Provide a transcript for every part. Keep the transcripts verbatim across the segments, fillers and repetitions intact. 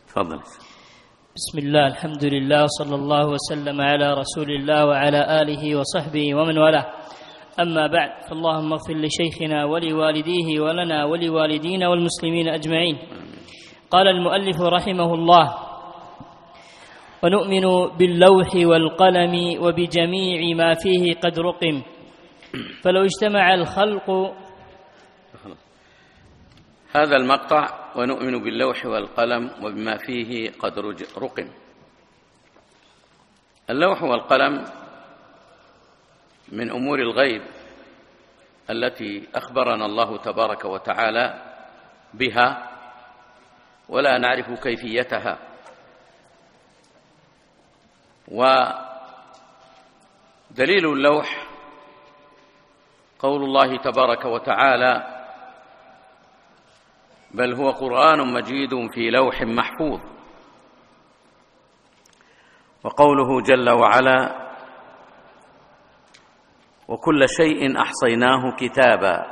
تفضل. بسم الله، الحمد لله، صلى الله وسلم على رسول الله وعلى آله وصحبه ومن والاه. أما بعد، فاللهم اغفر لشيخنا ولوالديه ولنا ولوالدينا والمسلمين أجمعين. قال المؤلف رحمه الله: ونؤمن باللوح والقلم وبجميع ما فيه قد رقم، فلو اجتمع الخلق. هذا المقطع ونؤمن باللوح والقلم وبما فيه قد رقم. اللوح والقلم من أمور الغيب التي أخبرنا الله تبارك وتعالى بها ولا نعرف كيفيتها، ودليل اللوح قول الله تبارك وتعالى: بل هو قرآن مجيد في لوح محفوظ. وقوله جل وعلا: وكل شيء أحصيناه كتابا.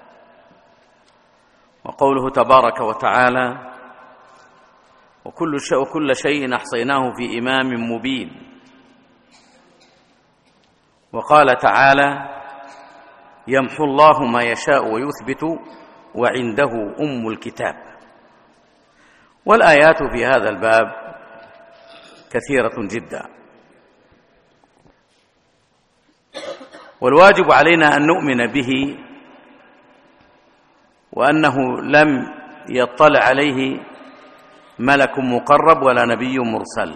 وقوله تبارك وتعالى: وكل شيء, وكل شيء أحصيناه في إمام مبين. وقال تعالى: يمحو الله ما يشاء ويثبت وعنده أم الكتاب. والآيات في هذا الباب كثيرة جدا، والواجب علينا أن نؤمن به، وأنه لم يطلع عليه ملك مقرب ولا نبي مرسل،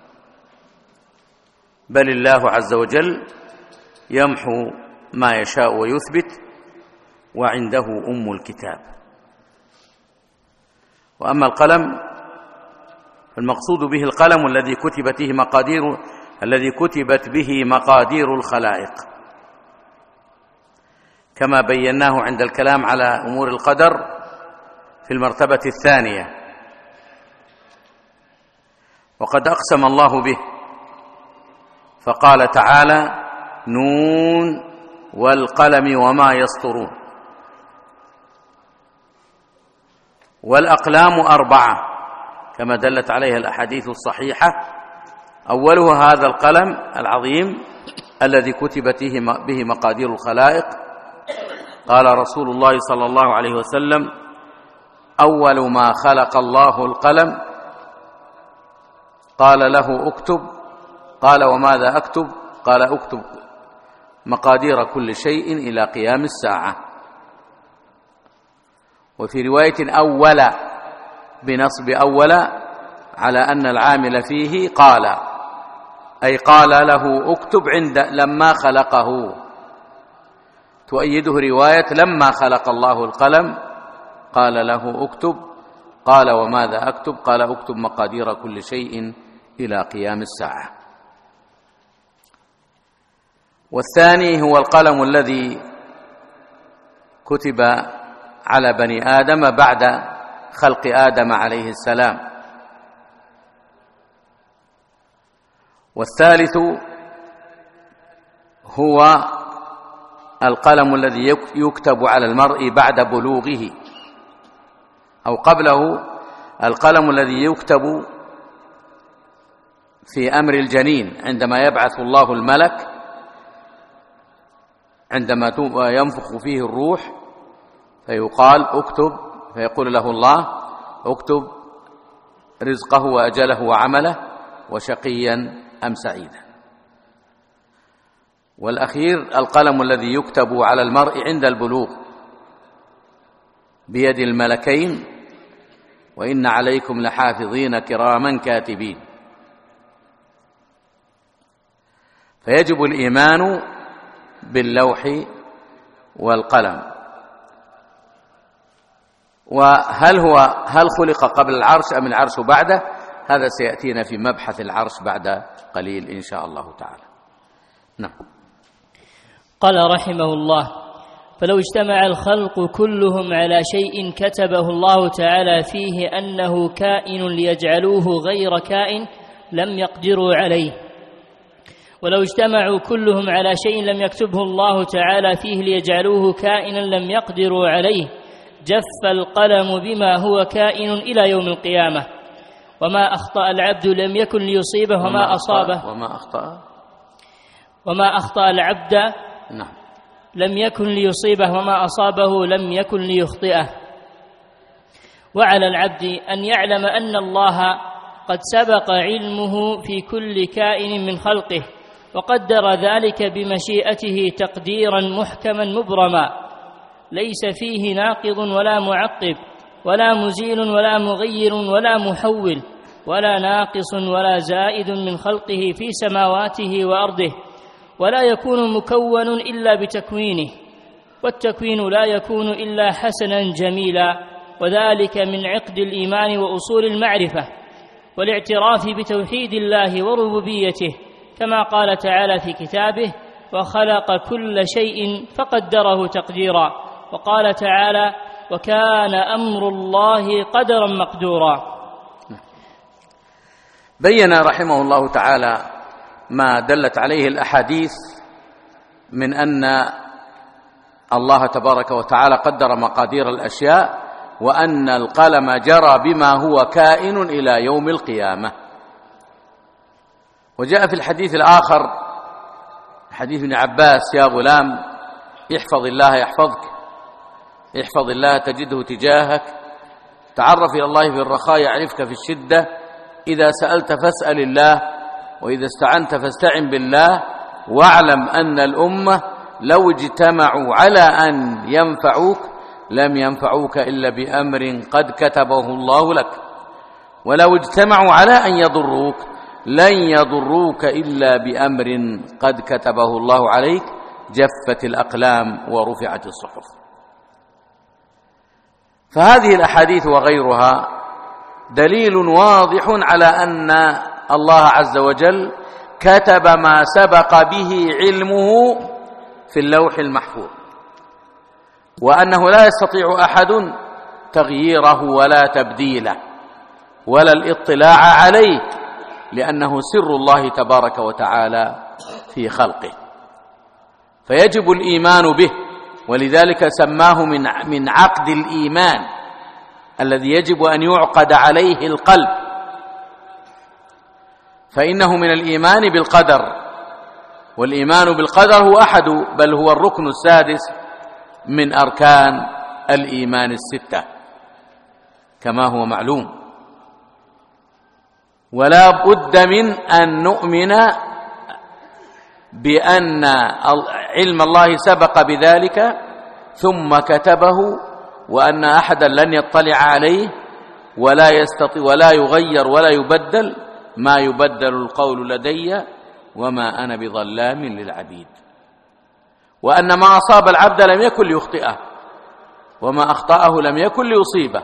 بل الله عز وجل يمحو ما يشاء ويثبت وعنده أم الكتاب. وأما القلم فالمقصود به القلم الذي كتبت به مقادير الذي كتبت به مقادير الخلائق، كما بيناه عند الكلام على أمور القدر في المرتبة الثانية. وقد أقسم الله به فقال تعالى: نون والقلم وما يسطرون. والأقلام أربعة كما دلت عليها الأحاديث الصحيحة، أولها هذا القلم العظيم الذي كتبت به مقادير الخلائق. قال رسول الله صلى الله عليه وسلم: أول ما خلق الله القلم. قال له: اكتب. قال: وماذا أكتب؟ قال: اكتب مقادير كل شيء إلى قيام الساعة. وفي رواية أول بنصب أول على أن العامل فيه قال، أي قال له اكتب عند لما خلقه. تؤيده رواية لما خلق الله القلم قال له اكتب. قال: وماذا أكتب؟ قال: اكتب مقادير كل شيء إلى قيام الساعة. والثاني هو القلم الذي كتب على بني آدم بعد خلق آدم عليه السلام. والثالث هو القلم الذي يكتب على المرء بعد بلوغه، أو قبله القلم الذي يكتب في أمر الجنين عندما يبعث الله الملك، عندما ينفخ فيه الروح فيقال اكتب، فيقول له الله: اكتب رزقه وأجله وعمله وشقيا أم سعيدا. والأخير القلم الذي يكتب على المرء عند البلوغ بيد الملكين: وإن عليكم لحافظين كراما كاتبين. فيجب الإيمان باللوح والقلم. وهل هو هل خلق قبل العرش أم العرش بعده؟ هذا سيأتينا في مبحث العرش بعد قليل إن شاء الله تعالى. نعم. قال رحمه الله: فلو اجتمع الخلق كلهم على شيء كتبه الله تعالى فيه أنه كائن ليجعلوه غير كائن لم يقدروا عليه، ولو اجتمعوا كلهم على شيء لم يكتبه الله تعالى فيه ليجعلوه كائنا لم يقدروا عليه جف القلم بما هو كائن إلى يوم القيامة. وما أخطأ العبد لم يكن ليصيبه وما أصابه وما أخطأ وما أخطأ العبد نعم لم يكن ليصيبه وما أصابه لم يكن ليخطئه. وعلى العبد أن يعلم أن الله قد سبق علمه في كل كائن من خلقه، وقدر ذلك بمشيئته تقديرا محكما مبرما، ليس فيه ناقض ولا معقب ولا مزيل ولا مغير ولا محول ولا ناقص ولا زائد من خلقه في سماواته وأرضه، ولا يكون مكون إلا بتكوينه، والتكوين لا يكون إلا حسنا جميلا، وذلك من عقد الإيمان وأصول المعرفة والاعتراف بتوحيد الله وربوبيته، كما قال تعالى في كتابه: وخلق كل شيء فقدره تقديرا. وقال تعالى: وكان أمر الله قدرا مقدورا. بين رحمه الله تعالى ما دلت عليه الأحاديث من أن الله تبارك وتعالى قدر مقادير الأشياء، وأن القلم جرى بما هو كائن إلى يوم القيامة. وجاء في الحديث الآخر حديث ابن عباس: يا غلام احفظ الله يحفظك، احفظ الله تجده تجاهك، تعرف إلى الله في الرخاء يعرفك في الشدة، إذا سألت فاسأل الله، وإذا استعنت فاستعن بالله، واعلم أن الأمة لو اجتمعوا على أن ينفعوك لم ينفعوك إلا بأمر قد كتبه الله لك، ولو اجتمعوا على أن يضروك لن يضروك إلا بأمر قد كتبه الله عليك، جفت الأقلام ورفعت الصحف. فهذه الأحاديث وغيرها دليل واضح على أن الله عز وجل كتب ما سبق به علمه في اللوح المحفوظ، وأنه لا يستطيع أحد تغييره ولا تبديله ولا الاطلاع عليه، لأنه سر الله تبارك وتعالى في خلقه، فيجب الإيمان به. ولذلك سماه من من عقد الإيمان الذي يجب أن يعقد عليه القلب، فإنه من الإيمان بالقدر، والإيمان بالقدر هو أحد بل هو الركن السادس من أركان الإيمان الستة كما هو معلوم. ولا بد من أن نؤمن بأن علم الله سبق بذلك ثم كتبه، وأن أحدا لن يطلع عليه ولا يستطيع ولا يغير ولا يبدل، ما يبدل القول لدي وما أنا بظلام للعبيد، وأن ما أصاب العبد لم يكن ليخطئه وما أخطأه لم يكن ليصيبه،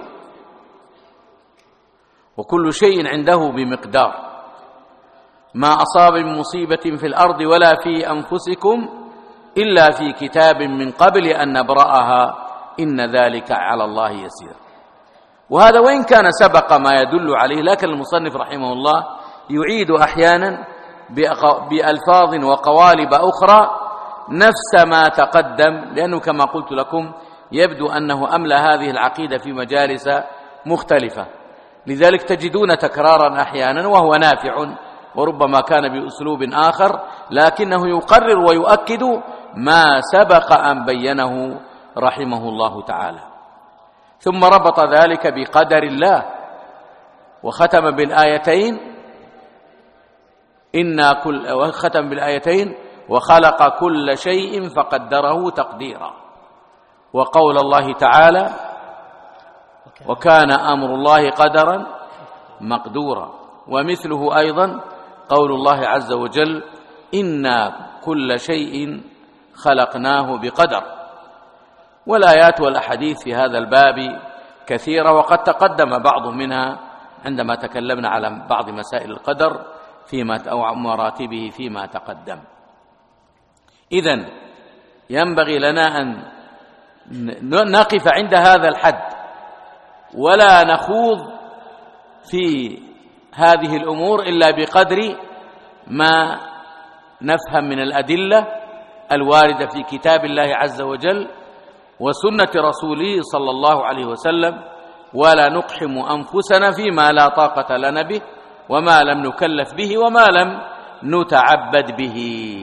وكل شيء عنده بمقدار. ما أصاب من مصيبة في الأرض ولا في أنفسكم إلا في كتاب من قبل أن نبرأها إن ذلك على الله يسير. وهذا وإن كان سبق ما يدل عليه، لكن المصنف رحمه الله يعيد أحيانا بألفاظ وقوالب أخرى نفس ما تقدم، لأنه كما قلت لكم يبدو أنه أملى هذه العقيدة في مجالس مختلفة، لذلك تجدون تكرارا أحيانا وهو نافع، وربما كان بأسلوب آخر، لكنه يقرر ويؤكد ما سبق أن بينه رحمه الله تعالى. ثم ربط ذلك بقدر الله وختم بالآيتين إنا كل وختم بالآيتين وخلق كل شيء فقدره تقديرا، وقول الله تعالى وكان أمر الله قدرا مقدورا، ومثله أيضا قول الله عز وجل إنا كل شيء خلقناه بقدر. والآيات والأحاديث في هذا الباب كثيرة، وقد تقدم بعض منها عندما تكلمنا على بعض مسائل القدر فيما أو مراتبه فيما تقدم. إذن ينبغي لنا أن نقف عند هذا الحد ولا نخوض في هذه الأمور إلا بقدر ما نفهم من الأدلة الواردة في كتاب الله عز وجل وسنة رسوله صلى الله عليه وسلم، ولا نقحم أنفسنا فيما لا طاقة لنا به وما لم نكلف به وما لم نتعبد به.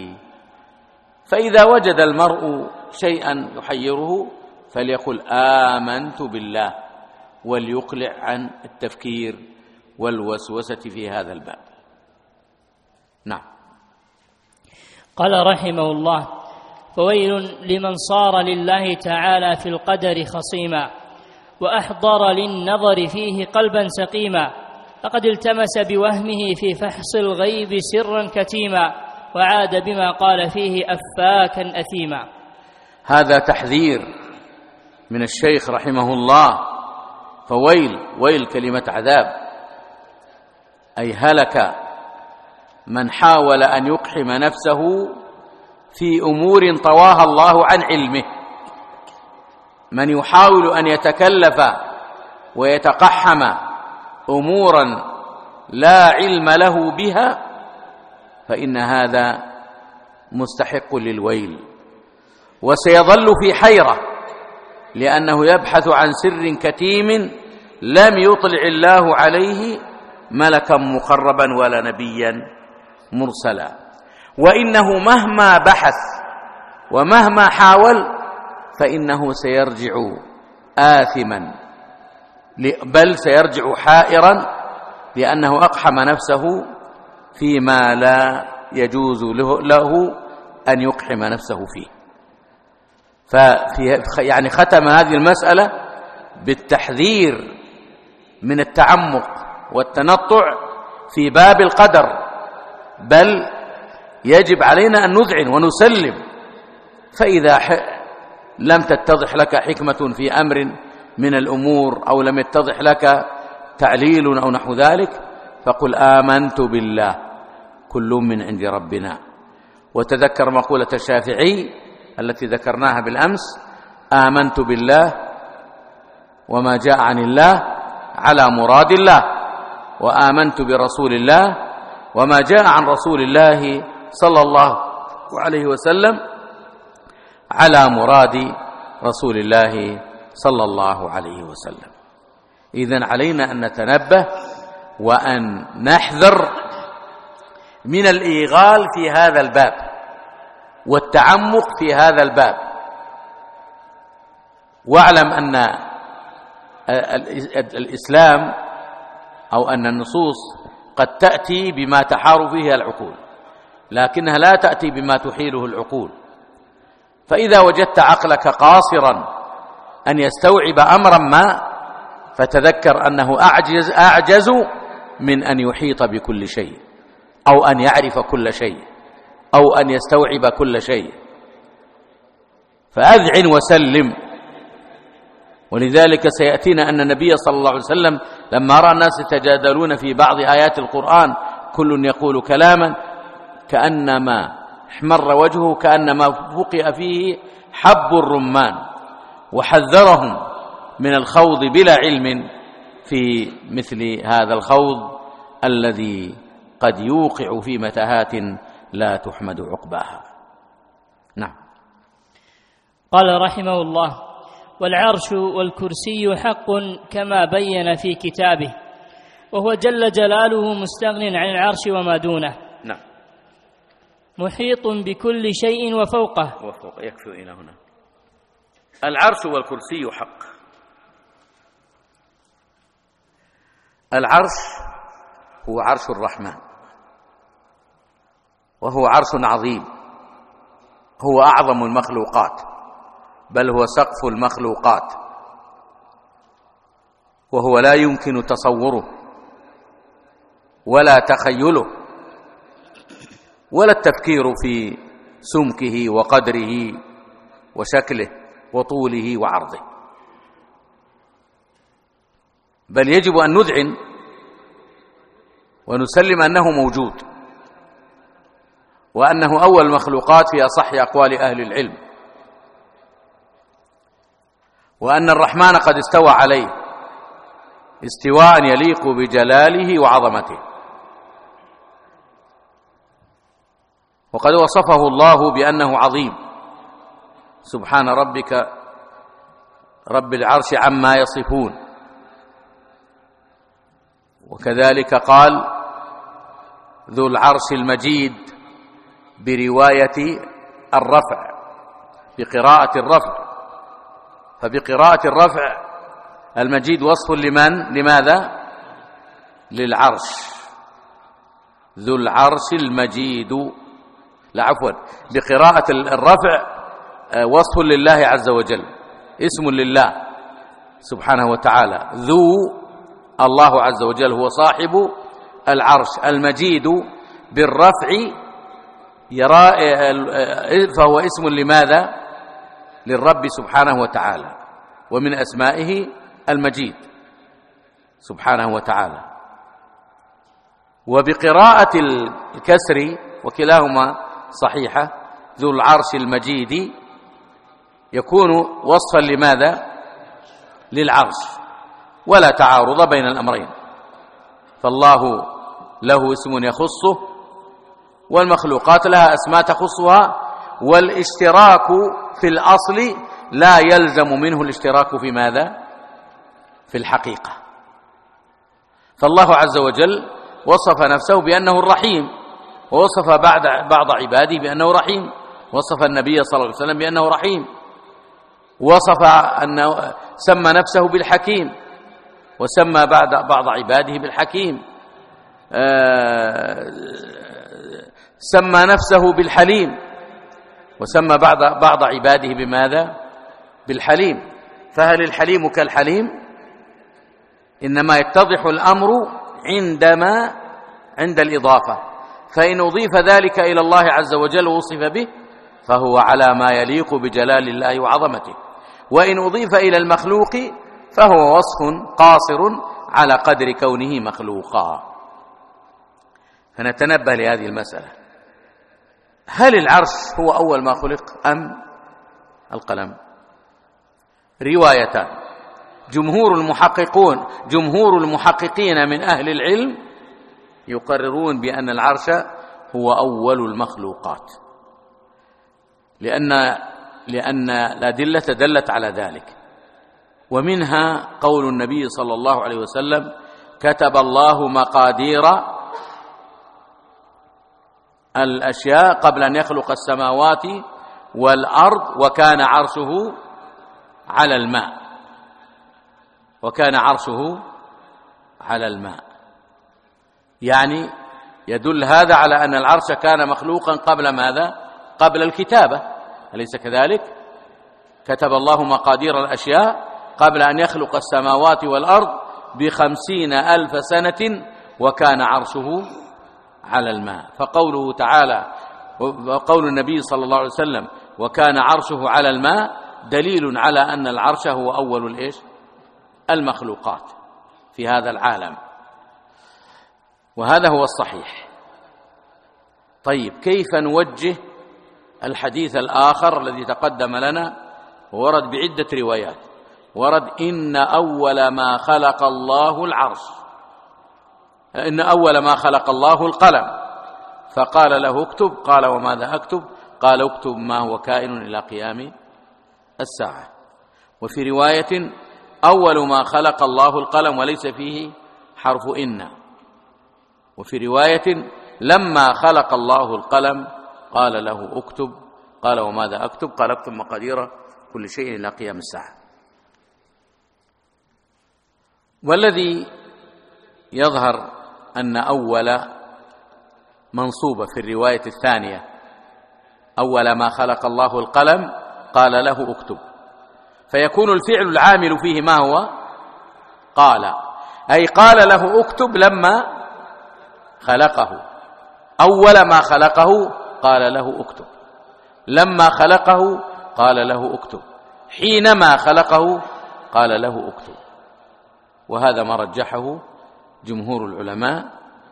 فإذا وجد المرء شيئا يحيره فليقل آمنت بالله، وليقلع عن التفكير والوسوسة في هذا الباب. نعم. قال رحمه الله: فويل لمن صار لله تعالى في القدر خصيما وأحضر للنظر فيه قلبا سقيما، فقد التمس بوهمه في فحص الغيب سرا كتيما، وعاد بما قال فيه أفاكا أثيما. هذا تحذير من الشيخ رحمه الله. فويل، ويل كلمة عذاب، أي هلك من حاول أن يقحم نفسه في أمور طواها الله عن علمه. من يحاول أن يتكلف ويتقحم أمورا لا علم له بها فإن هذا مستحق للويل، وسيظل في حيرة، لأنه يبحث عن سر كتيم لم يطلع الله عليه ملكا مقربا ولا نبيا مرسلا. وإنه مهما بحث ومهما حاول فإنه سيرجع آثما، بل سيرجع حائرا، لأنه أقحم نفسه فيما لا يجوز له أن يقحم نفسه فيه. ففي يعني ختم هذه المسألة بالتحذير من التعمق والتنطع في باب القدر، بل يجب علينا أن نذعن ونسلم. فإذا لم تتضح لك حكمة في أمر من الأمور أو لم يتضح لك تعليل أو نحو ذلك فقل آمنت بالله كل من عند ربنا. وتذكر مقولة الشافعي التي ذكرناها بالأمس: آمنت بالله وما جاء عن الله على مراد الله، وآمنت برسول الله وما جاء عن رسول الله صلى الله عليه وسلم على مراد رسول الله صلى الله عليه وسلم. إذن علينا أن نتنبه وأن نحذر من الإيغال في هذا الباب والتعمق في هذا الباب. واعلم أن الإسلام أو أن النصوص قد تأتي بما تحار فيه العقول، لكنها لا تأتي بما تحيله العقول. فإذا وجدت عقلك قاصرا أن يستوعب أمرا ما فتذكر أنه أعجز, أعجز من أن يحيط بكل شيء أو أن يعرف كل شيء أو أن يستوعب كل شيء، فأذعن وسلم. ولذلك سيأتينا أن النبي صلى الله عليه وسلم لما رأى الناس يتجادلون في بعض آيات القرآن كل يقول كلاما كأنما احمر وجهه كأنما فقئ فيه حب الرمان، وحذرهم من الخوض بلا علم في مثل هذا الخوض الذي قد يوقع في متاهات لا تحمد عقباها. نعم. قال رحمه الله: والعرش والكرسي حق كما بين في كتابه، وهو جل جلاله مستغن عن العرش وما دونه. نعم. محيط بكل شيء وفوقه. وفوق يكفي إلى هنا. العرش والكرسي حق. العرش هو عرش الرحمن، وهو عرش عظيم، هو أعظم المخلوقات، بل هو سقف المخلوقات، وهو لا يمكن تصوره ولا تخيله ولا التفكير في سمكه وقدره وشكله وطوله وعرضه، بل يجب أن نذعن ونسلم أنه موجود، وأنه أول المخلوقات في أصح أقوال أهل العلم، وأن الرحمن قد استوى عليه استواء يليق بجلاله وعظمته، وقد وصفه الله بأنه عظيم. سبحان ربك رب العرش عما يصفون، وكذلك قال ذو العرش المجيد برواية الرفع، بقراءة الرفع. فبقراءة الرفع المجيد وصف لمن؟ لماذا؟ للعرش. ذو العرش المجيد، لا عفوا، بقراءة الرفع وصف لله عز وجل، اسم لله سبحانه وتعالى. ذو الله عز وجل هو صاحب العرش المجيد بالرفع يرى، فهو اسم لماذا؟ للرب سبحانه وتعالى، ومن أسمائه المجيد سبحانه وتعالى. وبقراءة الكسر وكلاهما صحيحة، ذو العرش المجيد يكون وصفا لماذا؟ للعرش، ولا تعارض بين الأمرين، فالله له اسم يخصه والمخلوقات لها أسماء تخصها، والاشتراك في الأصل لا يلزم منه الاشتراك في ماذا؟ في الحقيقة. فالله عز وجل وصف نفسه بأنه الرحيم، ووصف بعد بعض عباده بأنه رحيم، وصف النبي صلى الله عليه وسلم بأنه رحيم، وصف أنه سمى نفسه بالحكيم، وسمى بعد بعض عباده بالحكيم، سمى نفسه بالحليم، وسمى بعض بعض عباده بماذا؟ بالحليم. فهل الحليم كالحليم؟ إنما يتضح الأمر عندما عند الإضافة، فإن أضيف ذلك إلى الله عز وجل ووصف به فهو على ما يليق بجلال الله وعظمته، وإن أضيف إلى المخلوق فهو وصف قاصر على قدر كونه مخلوقا. فنتنبه لهذه المسألة، هل العرش هو أول ما خلق أم القلم؟ روايتان. جمهور المحققون جمهور المحققين من أهل العلم يقررون بأن العرش هو أول المخلوقات، لأن لأن الأدلة دلت على ذلك، ومنها قول النبي صلى الله عليه وسلم: كتب الله مقادير الأشياء قبل أن يخلق السماوات والأرض وكان عرشه على الماء وكان عرشه على الماء يعني يدل هذا على أن العرش كان مخلوقا قبل ماذا؟ قبل الكتابة، أليس كذلك؟ كتب الله مقادير الأشياء قبل أن يخلق السماوات والأرض بخمسين ألف سنة وكان عرشه على الماء. فقوله تعالى وقول النبي صلى الله عليه وسلم وكان عرشه على الماء دليل على أن العرش هو أول الإيش؟ المخلوقات في هذا العالم، وهذا هو الصحيح. طيب، كيف نوجه الحديث الآخر الذي تقدم لنا ورد بعدة روايات؟ ورد إن أول ما خلق الله العرش، إن أول ما خلق الله القلم، فقال له اكتب، قال وماذا أكتب؟ قال اكتب ما هو كائن إلى قيام الساعة. وفي رواية أول ما خلق الله القلم وليس فيه حرف إن. وفي رواية لما خلق الله القلم قال له اكتب، قال وماذا أكتب؟ قال اكتب مقادير كل شيء إلى قيام الساعة. والذي يظهر أن أول منصوبة في الرواية الثانية أول ما خلق الله القلم قال له اكتب، فيكون الفعل العامل فيه ما هو؟ قال، أي قال له اكتب لما خلقه. أول ما خلقه قال له اكتب، لما خلقه قال له اكتب، حينما خلقه قال له اكتب. وهذا ما رجحه جمهور العلماء،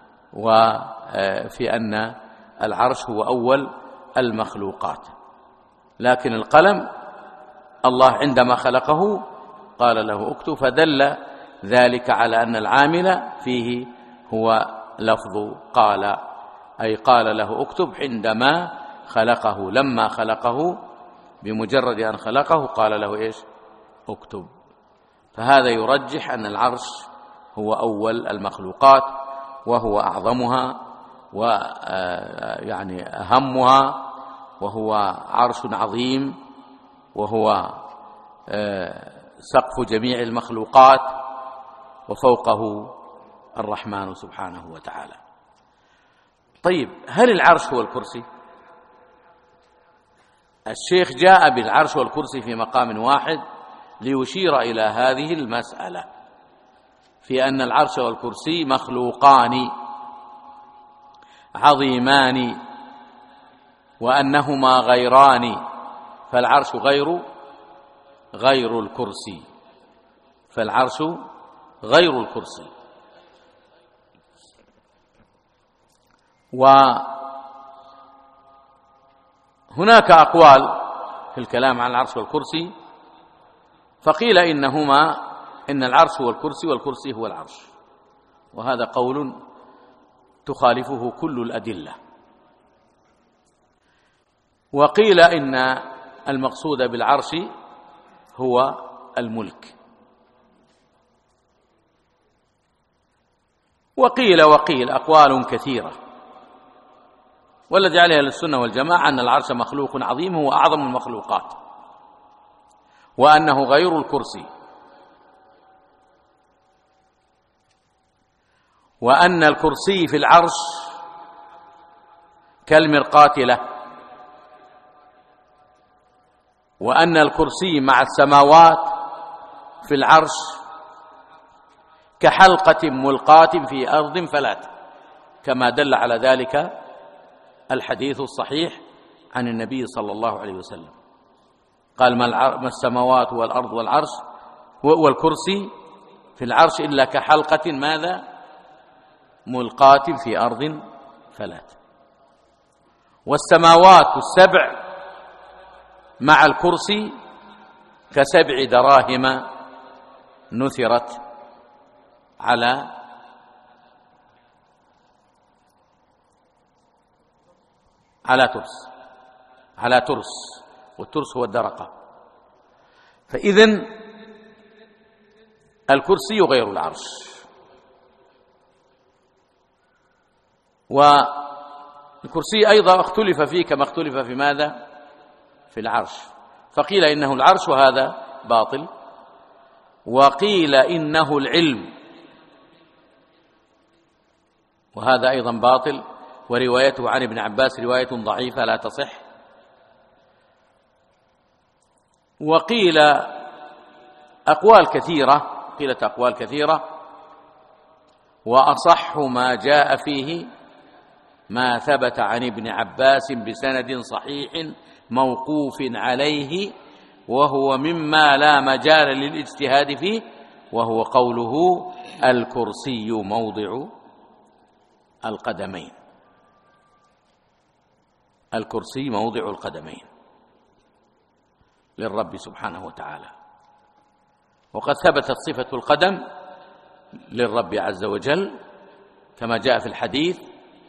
وفي أن العرش هو أول المخلوقات. لكن القلم الله عندما خلقه قال له اكتب، فدل ذلك على أن العامل فيه هو لفظ قال، أي قال له اكتب عندما خلقه، لما خلقه بمجرد أن خلقه قال له إيش؟ اكتب. فهذا يرجح أن العرش هو أول المخلوقات، وهو أعظمها ويعني أهمها، وهو عرش عظيم، وهو سقف جميع المخلوقات، وفوقه الرحمن سبحانه وتعالى. طيب، هل العرش هو الكرسي؟ الشيخ جاء بالعرش والكرسي في مقام واحد ليشير إلى هذه المسألة، في أن العرش والكرسي مخلوقان عظيمان، وأنهما غيران، فالعرش غير غير الكرسي، فالعرش غير الكرسي. وهناك أقوال في الكلام عن العرش والكرسي، فقيل إنهما إن العرش هو الكرسي والكرسي هو العرش، وهذا قول تخالفه كل الأدلة. وقيل إن المقصود بالعرش هو الملك. وقيل وقيل أقوال كثيرة، والذي عليه السنة والجماعة أن العرش مخلوق عظيم، هو أعظم المخلوقات، وأنه غير الكرسي، وأن الكرسي في العرش كالمرقاة له، وأن الكرسي مع السماوات في العرش كحلقة ملقاة في أرض فلات، كما دل على ذلك الحديث الصحيح عن النبي صلى الله عليه وسلم، قال: ما السماوات والأرض والعرش والكرسي في العرش إلا كحلقة ماذا؟ ملقاة في أرض فلات. والسماوات السبع مع الكرسي كسبع دراهم نثرت على على ترس على ترس والترس هو الدرقة. فإذن الكرسي غير العرش. والكرسي أيضا اختلف فيه كما اختلف في ماذا؟ في العرش، فقيل إنه العرش وهذا باطل، وقيل إنه العلم وهذا أيضا باطل، وروايته عن ابن عباس رواية ضعيفة لا تصح. وقيل أقوال كثيرة قيلت أقوال كثيرة وأصح ما جاء فيه ما ثبت عن ابن عباس بسند صحيح موقوف عليه، وهو مما لا مجال للاجتهاد فيه، وهو قوله: الكرسي موضع القدمين. الكرسي موضع القدمين للرب سبحانه وتعالى. وقد ثبتت صفة القدم للرب عز وجل كما جاء في الحديث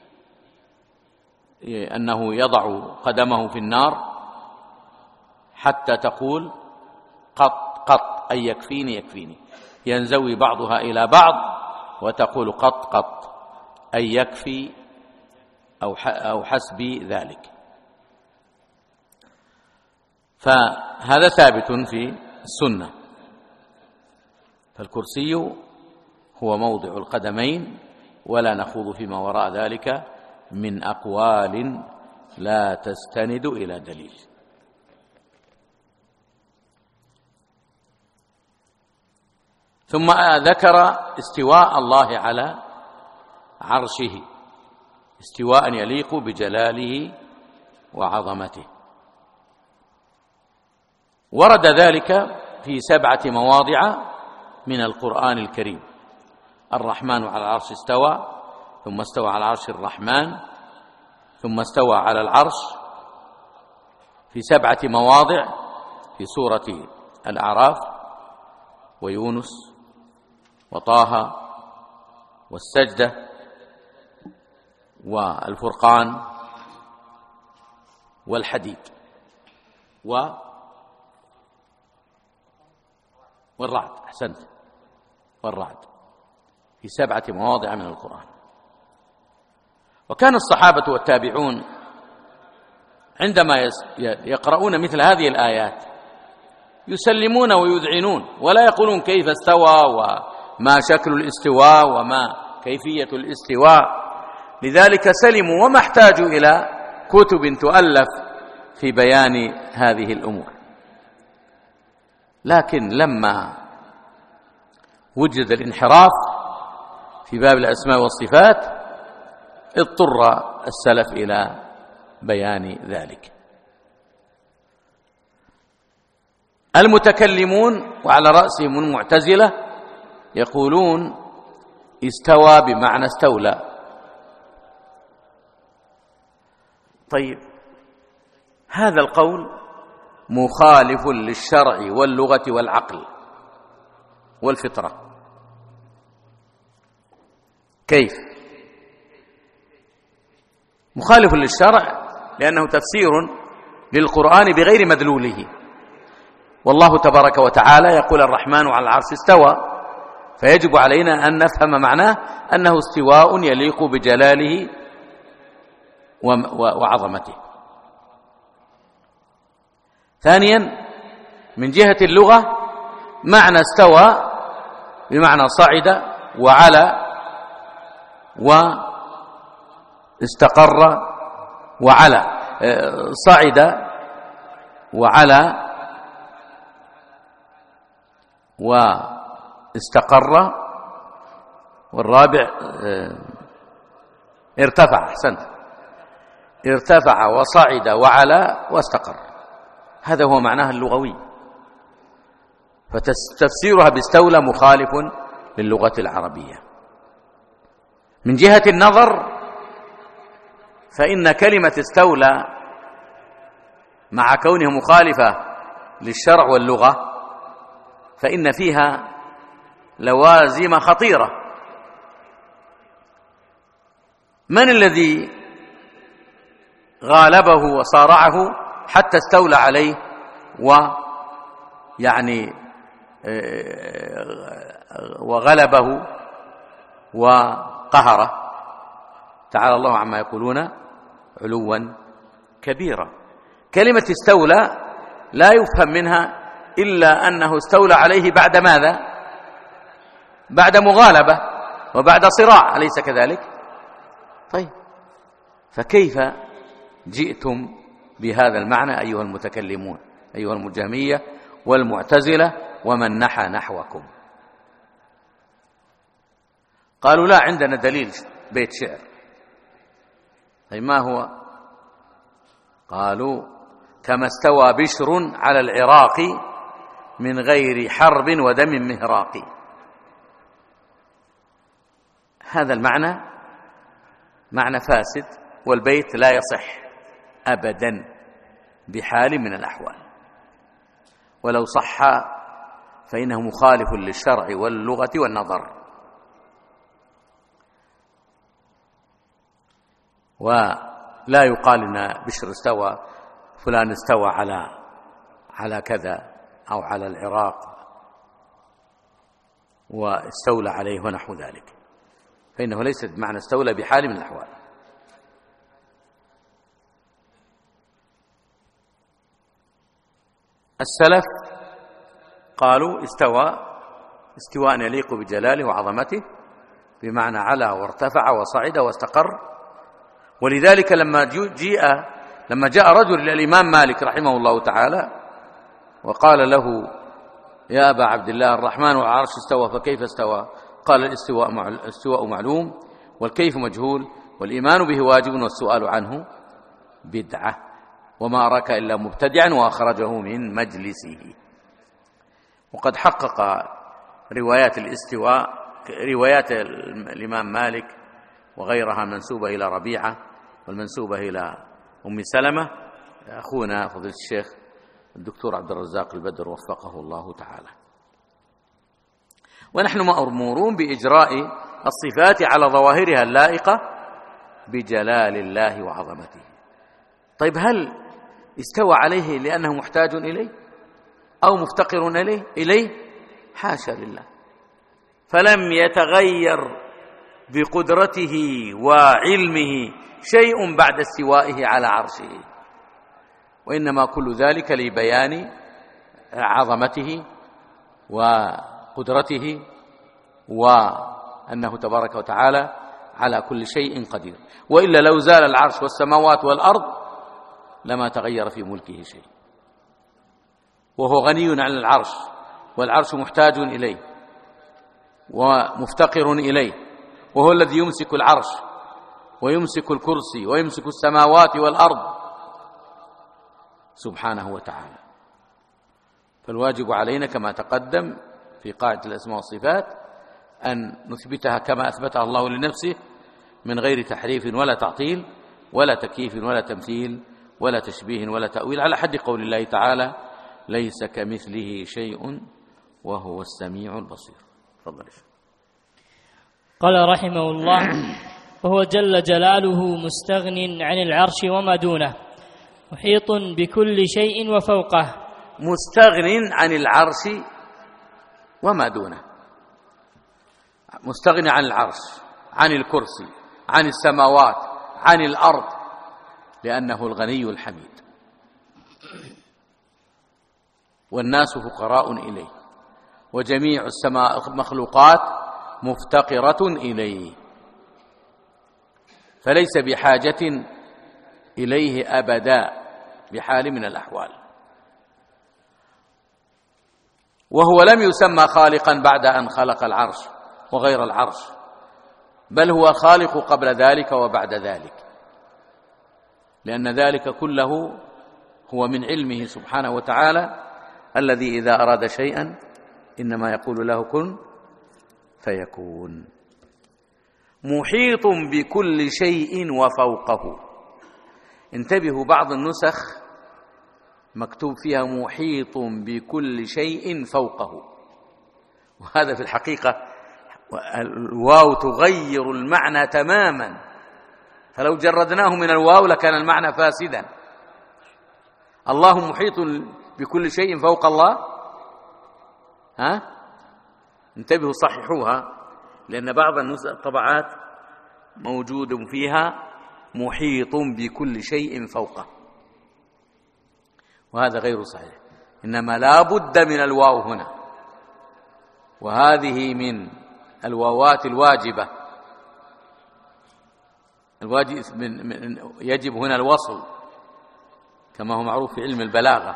أنه يضع قدمه في النار حتى تقول قط قط، أي يكفيني يكفيني، ينزوي بعضها إلى بعض وتقول قط قط، أي يكفي أو حسبي ذلك. فهذا ثابت في السنة. فالكرسي هو موضع القدمين، ولا نخوض فيما وراء ذلك من أقوال لا تستند إلى دليل. ثم ذكر استواء الله على عرشه استواء يليق بجلاله وعظمته، ورد ذلك في سبعة مواضع من القرآن الكريم: الرحمن على العرش استوى، ثم استوى على العرش الرحمن، ثم استوى على العرش، في سبعة مواضع في سورة الأعراف ويونس وطه والسجدة والفرقان والحديد و والرعد. أحسنت، والرعد. في سبعة مواضع من القرآن. وكان الصحابة والتابعون عندما يقرؤون مثل هذه الآيات يسلمون ويذعنون ولا يقولون كيف استوى وما شكل الاستواء وما كيفية الاستواء. لذلك سلموا وما احتاجوا إلى كتب تؤلف في بيان هذه الأمور. لكن لما وجد الانحراف في باب الأسماء والصفات اضطر السلف إلى بيان ذلك. المتكلمون وعلى رأسهم المعتزلة يقولون استوى بمعنى استولى. طيب، هذا القول مخالف للشرع واللغة والعقل والفطرة. كيف؟ مخالف للشرع لأنه تفسير للقرآن بغير مدلوله، والله تبارك وتعالى يقول الرحمن على العرش استوى، فيجب علينا أن نفهم معناه أنه استواء يليق بجلاله وعظمته. ثانيا، من جهة اللغة معنى استوى بمعنى صعد وعلى واستقر وعلى، صعد وعلى واستقر، والرابع ارتفع. أحسنت، ارتفع وصعد وعلى واستقر. هذا هو معناها اللغوي، فتفسيرها باستولى مخالف للغة العربية. من جهة النظر فإن كلمة استولى مع كونها مخالفة للشرع واللغة فإن فيها لوازم خطيرة. من الذي غالبه وصارعه حتى استولى عليه ويعني وغلبه وقهره؟ تعالى الله عما يقولون علوا كبيرا. كلمة استولى لا يفهم منها إلا أنه استولى عليه بعد ماذا؟ بعد مغالبة وبعد صراع، أليس كذلك؟ طيب، فكيف جئتم بهذا المعنى أيها المتكلمون، أيها المجهمية والمعتزلة ومن نحى نحوكم؟ قالوا لا عندنا دليل، بيت شعر. أي ما هو؟ قالوا كما استوى بشر على العراق من غير حرب ودم مهراق. هذا المعنى معنى فاسد، والبيت لا يصح أبدا بحال من الأحوال، ولو صح فإنه مخالف للشرع واللغة والنظر. ولا يقال إن بشر استوى، فلان استوى على على كذا أو على العراق واستولى عليه ونحو ذلك، فإنه ليس بمعنى استولى بحال من الأحوال. السلف قالوا استوى استواء يليق بجلاله وعظمته بمعنى علا وارتفع وصعد واستقر. ولذلك لما جيء لما جاء رجل إلى الإمام مالك رحمه الله تعالى وقال له يا أبا عبد الله الرحمن على العرش استوى فكيف استوى؟ قال الاستواء الاستواء معلوم والكيف مجهول والإيمان به واجب والسؤال عنه بدعة وما أراك إلا مبتدعا، وأخرجه من مجلسه. وقد حقق روايات الاستواء روايات الإمام مالك وغيرها منسوبة إلى ربيعة والمنسوبة إلى أم سلمة أخونا فضيلة الشيخ الدكتور عبد الرزاق البدر وفقه الله تعالى. ونحن مأمورون بإجراء الصفات على ظواهرها اللائقة بجلال الله وعظمته. طيب، هل استوى عليه لأنه محتاج إليه أو مفتقر إليه؟ إليه حاشا لله. فلم يتغير بقدرته وعلمه شيء بعد استوائه على عرشه، وإنما كل ذلك لبيان عظمته وقدرته وأنه تبارك وتعالى على كل شيء قدير. وإلا لو زال العرش والسماوات والأرض لما تغير في ملكه شيء، وهو غني عن العرش، والعرش محتاج إليه ومفتقر إليه، وهو الذي يمسك العرش ويمسك الكرسي ويمسك السماوات والأرض سبحانه وتعالى. فالواجب علينا كما تقدم في قاعدة الأسماء والصفات أن نثبتها كما أثبتها الله لنفسه من غير تحريف ولا تعطيل ولا تكييف ولا تمثيل ولا تشبيه ولا تأويل، على حد قول الله تعالى: ليس كمثله شيء وهو السميع البصير. تفضل. قال رحمه الله: وهو جل جلاله مستغن عن العرش وما دونه، محيط بكل شيء وفوقه. مستغن عن العرش وما دونه، مستغن عن العرش، عن الكرسي، عن السماوات، عن الأرض، لأنه الغني الحميد، والناس فقراء إليه، وجميع السماء مخلوقات مفتقرة إليه، فليس بحاجة إليه أبدا بحال من الأحوال. وهو لم يسمى خالقا بعد أن خلق العرش وغير العرش، بل هو خالق قبل ذلك وبعد ذلك، لأن ذلك كله هو من علمه سبحانه وتعالى، الذي إذا أراد شيئا إنما يقول له كن فيكون. محيط بكل شيء وفوقه. انتبهوا، بعض النسخ مكتوب فيها محيط بكل شيء فوقه، وهذا في الحقيقة الواو تغير المعنى تماما، فلو جردناه من الواو لكان المعنى فاسدا. الله محيط بكل شيء فوق الله. ها؟ انتبهوا صححوها، لأن بعض الطبعات موجود فيها محيط بكل شيء فوقه، وهذا غير صحيح، إنما لا بد من الواو هنا، وهذه من الواوات الواجبة. الواجب من من يجب هنا الوصل كما هو معروف في علم البلاغة،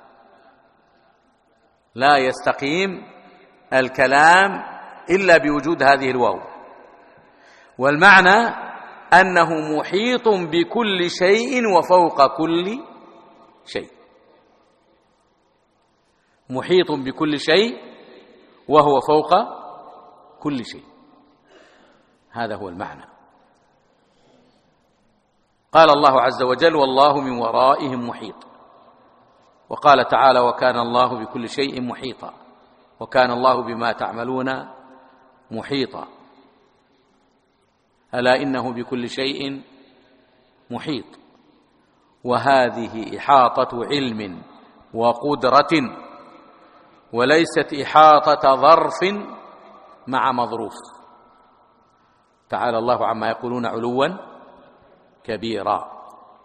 لا يستقيم الكلام إلا بوجود هذه الواو. والمعنى أنه محيط بكل شيء وفوق كل شيء، محيط بكل شيء وهو فوق كل شيء، هذا هو المعنى. قال الله عز وجل: والله من ورائهم محيط. وقال تعالى: وكان الله بكل شيء محيطا، وكان الله بما تعملون محيطا. ألا إنه بكل شيء محيط. وهذه إحاطة علم وقدرة، وليست إحاطة ظرف مع مظروف. تعالى الله عما يقولون علوا كبيرا.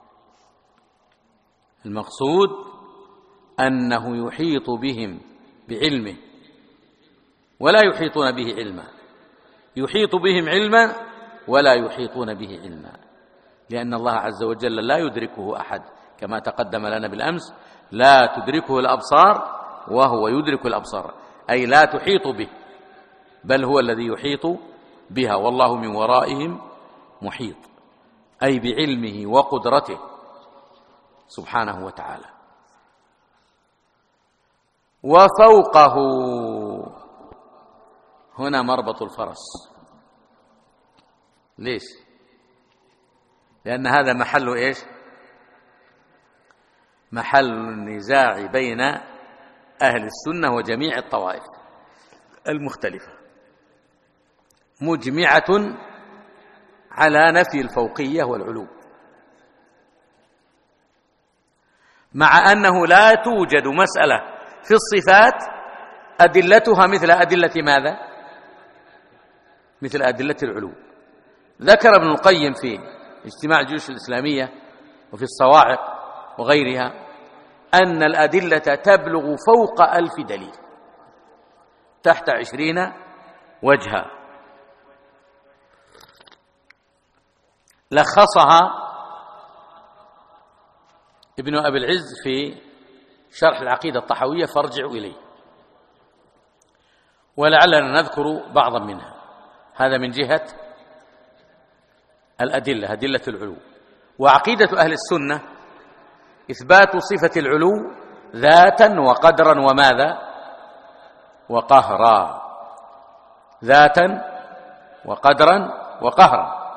المقصود أنه يحيط بهم بعلمه، ولا يحيطون به علما، يحيط بهم علما ولا يحيطون به علما، لأن الله عز وجل لا يدركه أحد، كما تقدم لنا بالأمس: لا تدركه الأبصار وهو يدرك الأبصار، أي لا تحيط به، بل هو الذي يحيط بها. والله من ورائهم محيط، أي بعلمه وقدرته سبحانه وتعالى. وفوقه، هنا مربط الفرس. ليش؟ لأن هذا محل إيش؟ محل النزاع بين أهل السنة وجميع الطوائف المختلفة، مجمعة على نفي الفوقية والعلو، مع أنه لا توجد مسألة في الصفات أدلتها مثل أدلة ماذا؟ مثل أدلة العلو. ذكر ابن القيم في اجتماع الجيوش الإسلامية وفي الصواعق وغيرها أن الأدلة تبلغ فوق ألف دليل تحت عشرين وجها، لخصها ابن أبي العز في شرح العقيدة الطحوية فارجعوا إليه، ولعلنا نذكر بعضا منها. هذا من جهة الأدلة، أدلة العلو. وعقيدة أهل السنة إثبات صفة العلو ذاتا وقدرا وماذا وقهرا، ذاتا وقدرا وقهرا.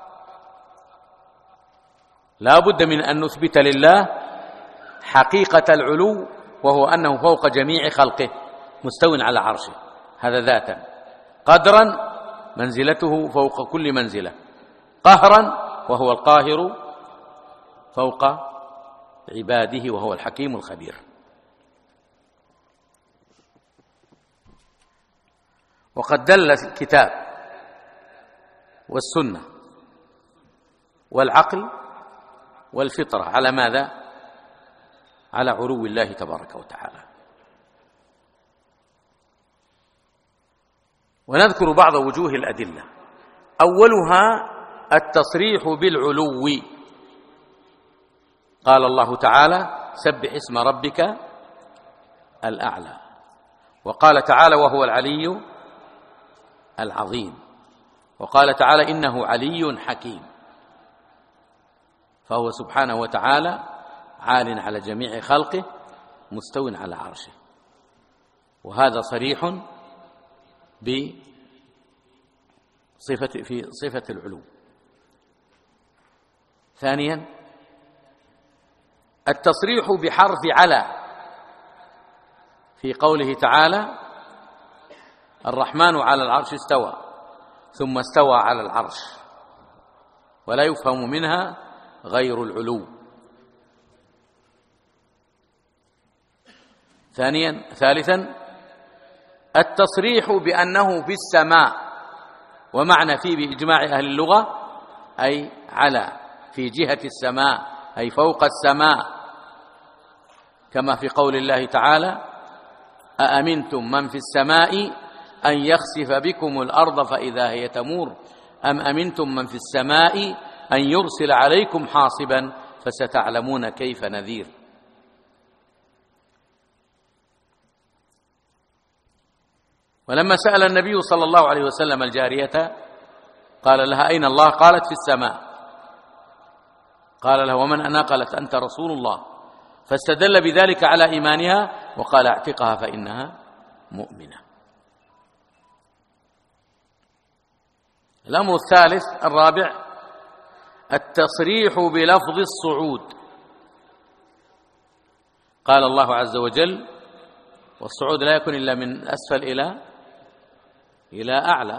لا بد من أن نثبت لله حقيقة العلو، وهو أنه فوق جميع خلقه مستو على عرشه، هذا ذاتا. قدرا منزلته فوق كل منزلة. قهرا وهو القاهر فوق عباده وهو الحكيم الخبير. وقد دل الكتاب والسنة والعقل والفطرة على ماذا؟ على علو الله تبارك وتعالى. ونذكر بعض وجوه الأدلة. أولها التصريح بالعلو. قال الله تعالى: سبح اسم ربك الأعلى. وقال تعالى: وهو العلي العظيم. وقال تعالى: إنه علي حكيم. فهو سبحانه وتعالى عال على جميع خلقه مستو على عرشه، وهذا صريح بصفة في صفة العلو. ثانيا التصريح بحرف على في قوله تعالى: الرحمن على العرش استوى، ثم استوى على العرش، ولا يفهم منها غير العلو. ثانيا ثالثا التصريح بأنه في السماء، ومعنى فيه بإجماع أهل اللغة أي على، في جهة السماء أي فوق السماء، كما في قول الله تعالى: أأمنتم من في السماء أن يخسف بكم الأرض فإذا هي تمور أم أمنتم من في السماء أن يرسل عليكم حاصبا فستعلمون كيف نذير. ولما سأل النبي صلى الله عليه وسلم الجارية قال لها: أين الله؟ قالت: في السماء. قال له: ومن أنا؟ قالت: أنت رسول الله. فاستدل بذلك على إيمانها وقال: اعتقها فإنها مؤمنة. الأمر الثالث الرابع التصريح بلفظ الصعود. قال الله عز وجل: والصعود لا يكون إلا من أسفل إلى إلى أعلى.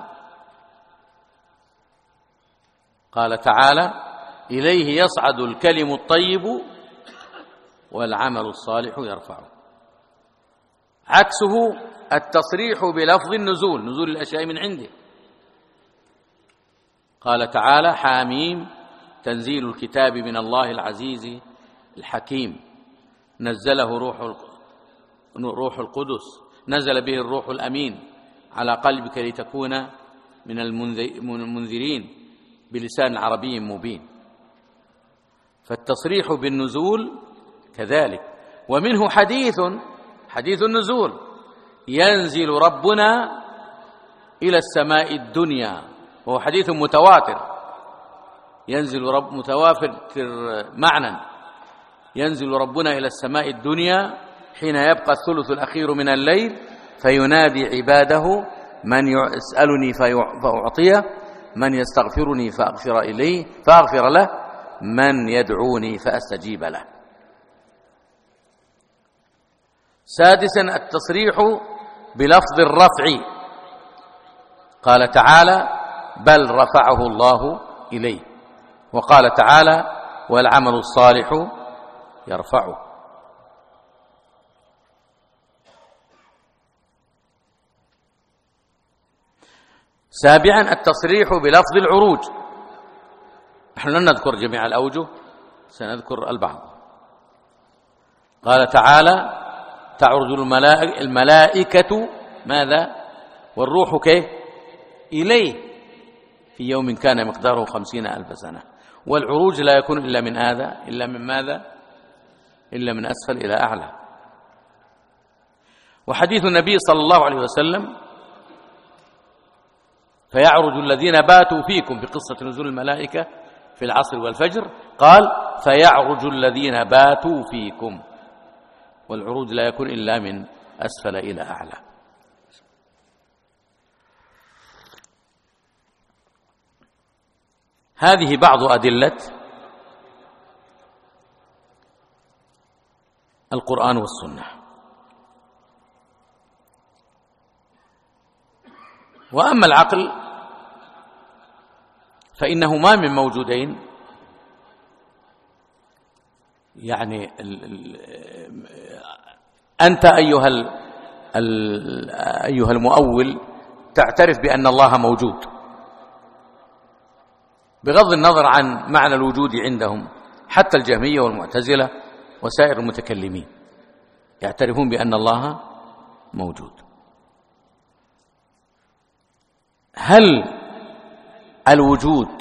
قال تعالى: إليه يصعد الكلم الطيب والعمل الصالح يرفعه. عكسه التصريح بلفظ النزول، نزول الأشياء من عنده. قال تعالى: حاميم تنزيل الكتاب من الله العزيز الحكيم، نزله روح روح القدس، نزل به الروح الأمين على قلبك لتكون من المنذرين بلسان عربي مبين. فالتصريح بالنزول كذلك. ومنه حديث حديث النزول: ينزل ربنا إلى السماء الدنيا، وهو حديث متواتر، ينزل رب متوافر معنى، ينزل ربنا إلى السماء الدنيا حين يبقى الثلث الأخير من الليل فينادي عباده: من يسألني فأعطيه، من يستغفرني فأغفر إليه فأغفر له، من يدعوني فأستجيب له. سادسا التصريح بلفظ الرفع. قال تعالى: بل رفعه الله إليه. وقال تعالى: والعمل الصالح يرفعه. سابعا التصريح بلفظ العروج. نحن لن نذكر جميع الأوجه، سنذكر البعض. قال تعالى: تعرج الملائكة ماذا؟ والروح كيف؟ إليه في يوم كان مقداره خمسين ألف سنة. والعروج لا يكون إلا من هذا، إلا من ماذا؟ إلا من أسفل إلى أعلى. وحديث النبي صلى الله عليه وسلم: فيعرج الذين باتوا فيكم، في قصة نزول الملائكة في العصر والفجر، قال: فيعرج الذين باتوا فيكم. والعروج لا يكون إلا من أسفل إلى أعلى. هذه بعض أدلة القرآن والسنة. وأما العقل فإنه ما من موجودين، يعني أنت أيها أيها المؤول تعترف بأن الله موجود، بغض النظر عن معنى الوجود عندهم. حتى الجهمية والمعتزلة وسائر المتكلمين يعترفون بأن الله موجود. هل الوجود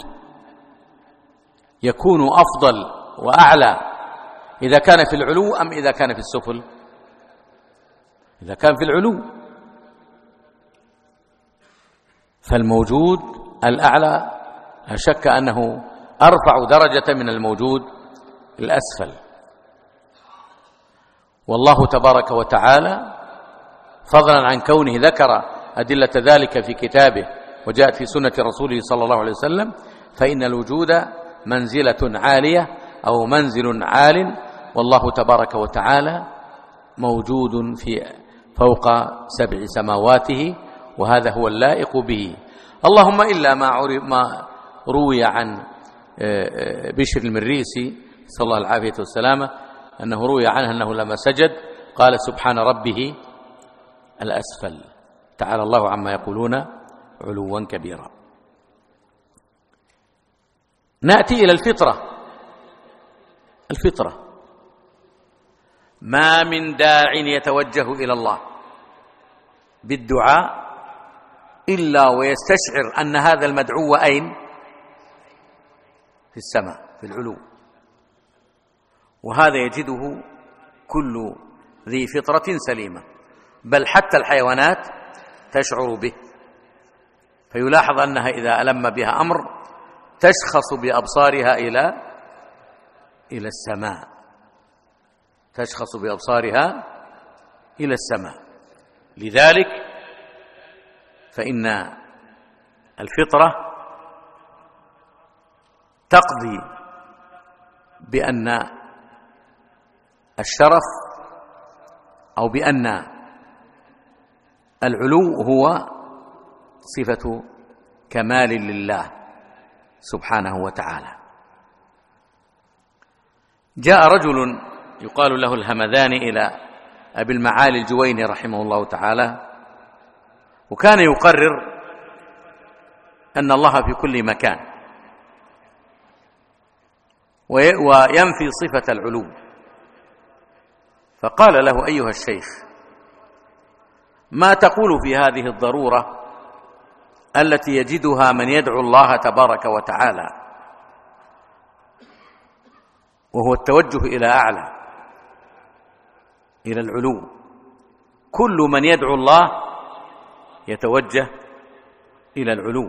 يكون أفضل وأعلى إذا كان في العلو أم إذا كان في السفل؟ إذا كان في العلو فالموجود الأعلى لا شك أنه أرفع درجة من الموجود الأسفل. والله تبارك وتعالى فضلا عن كونه ذكر أدلة ذلك في كتابه وجاءت في سنة رسوله صلى الله عليه وسلم، فإن الوجود منزلة عالية أو منزل عال، والله تبارك وتعالى موجود في فوق سبع سماواته، وهذا هو اللائق به. اللهم إلا ما روي عن بشر المريسي صلى الله العافية والسلامة أنه روي عنه أنه لما سجد قال: سبحان ربه الأسفل، تعالى الله عما يقولون علوا كبيرا. نأتي إلى الفطرة. الفطرة ما من داع يتوجه إلى الله بالدعاء إلا ويستشعر أن هذا المدعو أين؟ في السماء، في العلو. وهذا يجده كل ذي فطرة سليمة، بل حتى الحيوانات تشعر به، فيلاحظ أنها إذا ألم بها أمر تشخص بأبصارها إلى إلى السماء، تشخص بأبصارها إلى السماء. لذلك فإن الفطرة تقضي بأن الشرف أو بأن العلو هو صفة كمال لله سبحانه وتعالى. جاء رجل يقال له الهمذاني إلى أبي المعالي الجويني رحمه الله تعالى، وكان يقرر أن الله في كل مكان وينفي صفة العلو. فقال له: أيها الشيخ، ما تقول في هذه الضرورة التي يجدها من يدعو الله تبارك وتعالى، وهو التوجه إلى أعلى، إلى العلو؟ كل من يدعو الله يتوجه إلى العلو.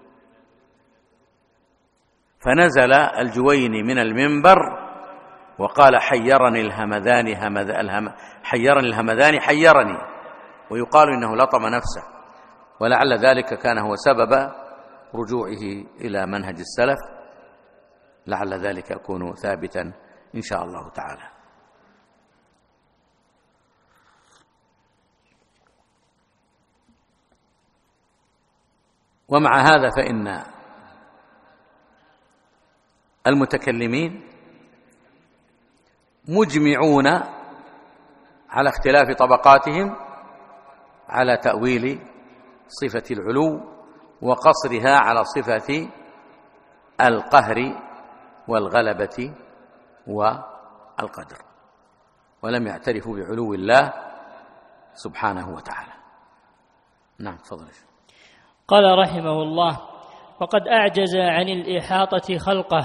فنزل الجويني من المنبر وقال: حيرني الهمذاني همذ الهم حيرني الهمذاني حيرني، ويقال إنه لطم نفسه، ولعل ذلك كان هو سبب رجوعه إلى منهج السلف، لعل ذلك يكون ثابتا إن شاء الله تعالى. ومع هذا فإن المتكلمين مجمعون على اختلاف طبقاتهم على تأويل صفة العلو وقصرها على صفة القهر والغلبة والقدر، ولم يعترفوا بعلو الله سبحانه وتعالى. نعم تفضل. قال رحمه الله: وقد أعجز عن الإحاطة خلقه.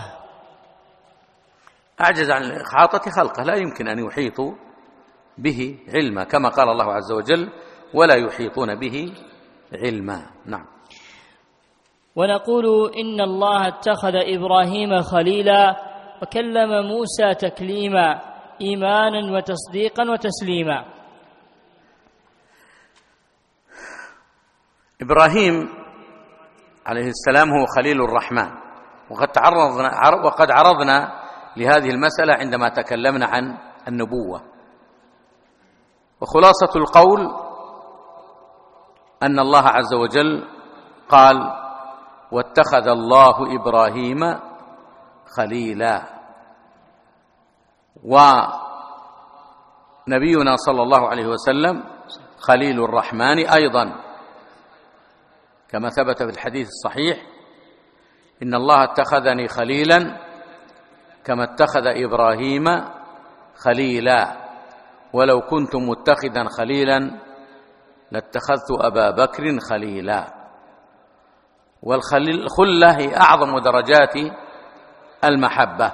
أعجز عن الإحاطة خلقه، لا يمكن أن يحيطوا به علما، كما قال الله عز وجل: ولا يحيطون به علما. نعم. ونقول إن الله اتخذ إبراهيم خليلا وكلم موسى تكليما، إيمانا وتصديقا وتسليما. إبراهيم عليه السلام هو خليل الرحمن، وقد تعرضنا وقد عرضنا لهذه المسألة عندما تكلمنا عن النبوة. وخلاصة القول أن الله عز وجل قال: واتخذ الله إبراهيم خليلا. ونبينا صلى الله عليه وسلم خليل الرحمن أيضا، كما ثبت في الحديث الصحيح: إن الله اتخذني خليلا كما اتخذ إبراهيم خليلا، ولو كنت متخذا خليلا لاتخذت أبا بكر خليلا. والخلة هي أعظم درجات المحبة،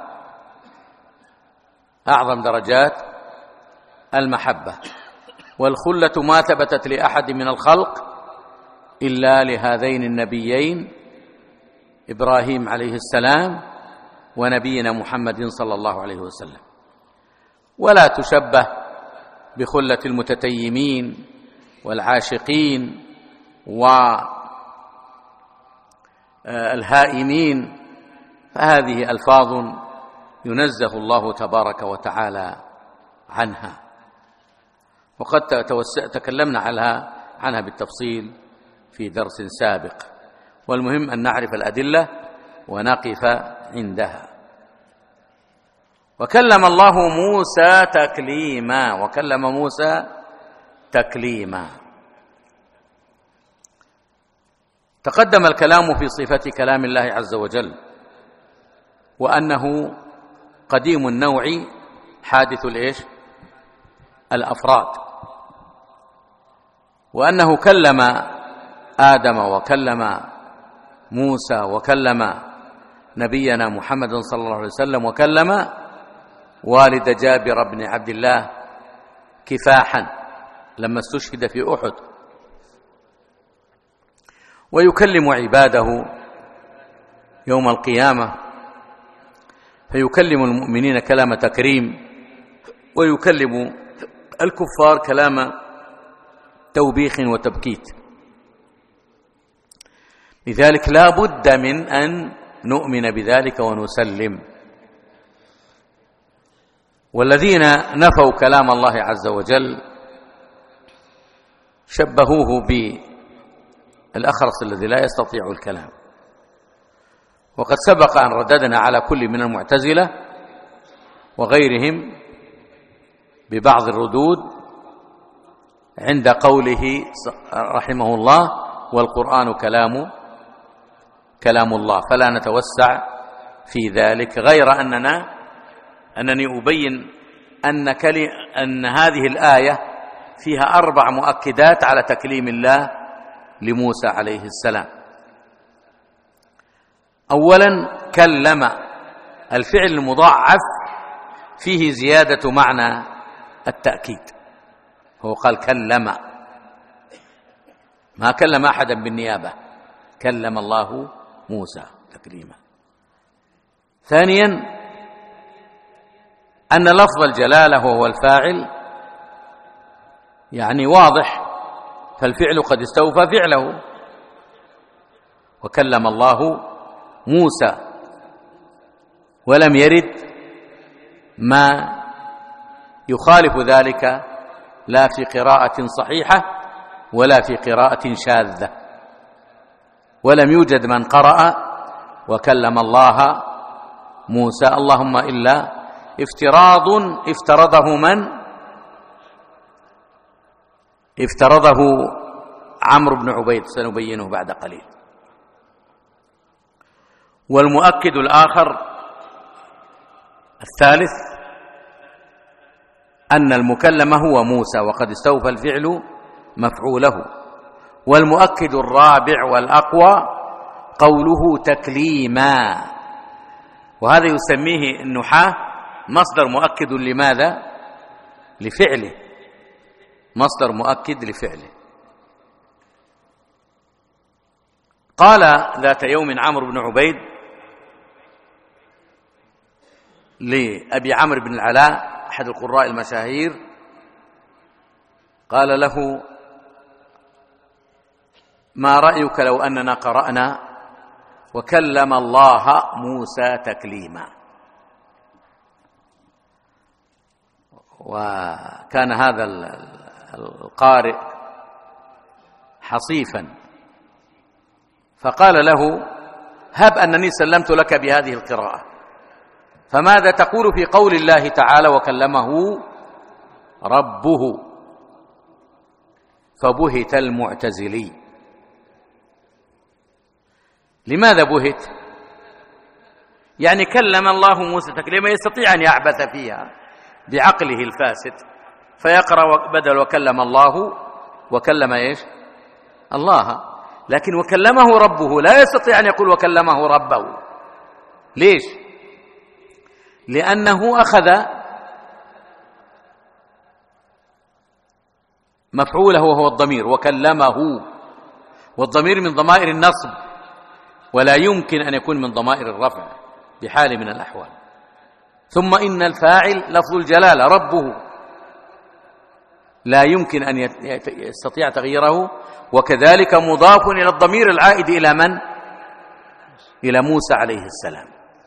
أعظم درجات المحبة. والخلة ما ثبتت لأحد من الخلق إلا لهذين النبيين إبراهيم عليه السلام ونبينا محمد صلى الله عليه وسلم، ولا تشبه بخلة المتتيمين والعاشقين والهائمين، فهذه ألفاظ ينزه الله تبارك وتعالى عنها، وقد تكلمنا عنها عنها بالتفصيل في درس سابق. والمهم أن نعرف الأدلة ونقف عندها. وكلم الله موسى تكليما، وكلم موسى تكليما. تقدم الكلام في صفة كلام الله عز وجل، وأنه قديم النوع حادث الإيش؟ الأفراد، وأنه كلم آدم وكلم موسى وكلم نبينا محمد صلى الله عليه وسلم وكلم والد جابر بن عبد الله كفاحا لما استشهد في أحد، ويكلم عباده يوم القيامة، فيكلم المؤمنين كلام تكريم، ويكلم الكفار كلام توبيخ وتبكيت. لذلك لا بد من أن نؤمن بذلك ونسلم. والذين نفوا كلام الله عز وجل شبهوه بالأخرس الذي لا يستطيع الكلام، وقد سبق أن رددنا على كل من المعتزلة وغيرهم ببعض الردود عند قوله رحمه الله: والقرآن كلام كلام الله، فلا نتوسع في ذلك، غير أننا أنني أبين أن, كلي أن هذه الآية فيها أربع مؤكدات على تكليم الله لموسى عليه السلام. أولا، كلم، الفعل المضاعف فيه زيادة معنى التأكيد، هو قال كلم، ما كلم أحدا بالنيابة، كلم الله موسى تكليما. ثانيا، أن لفظ الجلالة وهو الفاعل يعني واضح، فالفعل قد استوفى فعله، وكلم الله موسى، ولم يرد ما يخالف ذلك لا في قراءة صحيحة ولا في قراءة شاذة، ولم يوجد من قرأ وكلم الله موسى اللهم إلا افتراض افترضه من؟ افترضه عمرو بن عبيد، سنبينه بعد قليل. والمؤكد الآخر الثالث أن المكلم هو موسى وقد استوفى الفعل مفعوله. والمؤكد الرابع والأقوى قوله تكليما، وهذا يسميه النحاة مصدر مؤكد لماذا؟ لفعله، مصدر مؤكد لفعله. قال ذات يوم عمرو بن عبيد لأبي عمرو بن العلاء أحد القراء المشاهير، قال له: ما رأيك لو أننا قرأنا وكلم الله موسى تكليما؟ وكان هذا القارئ حصيفا، فقال له: هب أنني سلمت لك بهذه القراءة، فماذا تقول في قول الله تعالى وكلمه ربه؟ فبهت المعتزلي. لماذا بهت؟ يعني كلم الله موسى تكليما، يستطيع أن يعبث فيها بعقله الفاسد فيقرأ بدل وكلم الله وكلم إيش؟ الله، لكن وكلمه ربه لا يستطيع أن يقول وكلمه ربه. ليش؟ لأنه أخذ مفعوله وهو الضمير وكلمه، والضمير من ضمائر النصب ولا يمكن أن يكون من ضمائر الرفع بحال من الأحوال. ثم إن الفاعل لفظ الجلالة ربه، لا يمكن أن يستطيع تغييره، وكذلك مضاف إلى الضمير العائد إلى من؟ إلى موسى عليه السلام.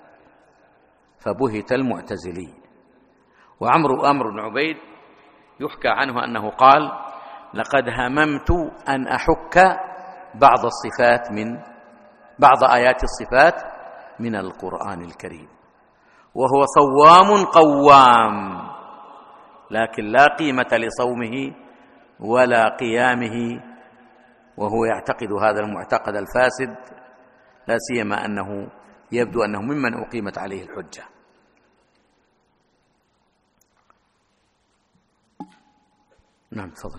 فبهت المعتزلي. وعمرو أمر بن عبيد يحكى عنه أنه قال: لقد هممت أن أحك بعض الصفات من بعض آيات الصفات من القرآن الكريم، وهو صوام قوام، لكن لا قيمة لصومه ولا قيامه، وهو يعتقد هذا المعتقد الفاسد، لا سيما أنه يبدو أنه ممن أقيمت عليه الحجة. نعم تفضل.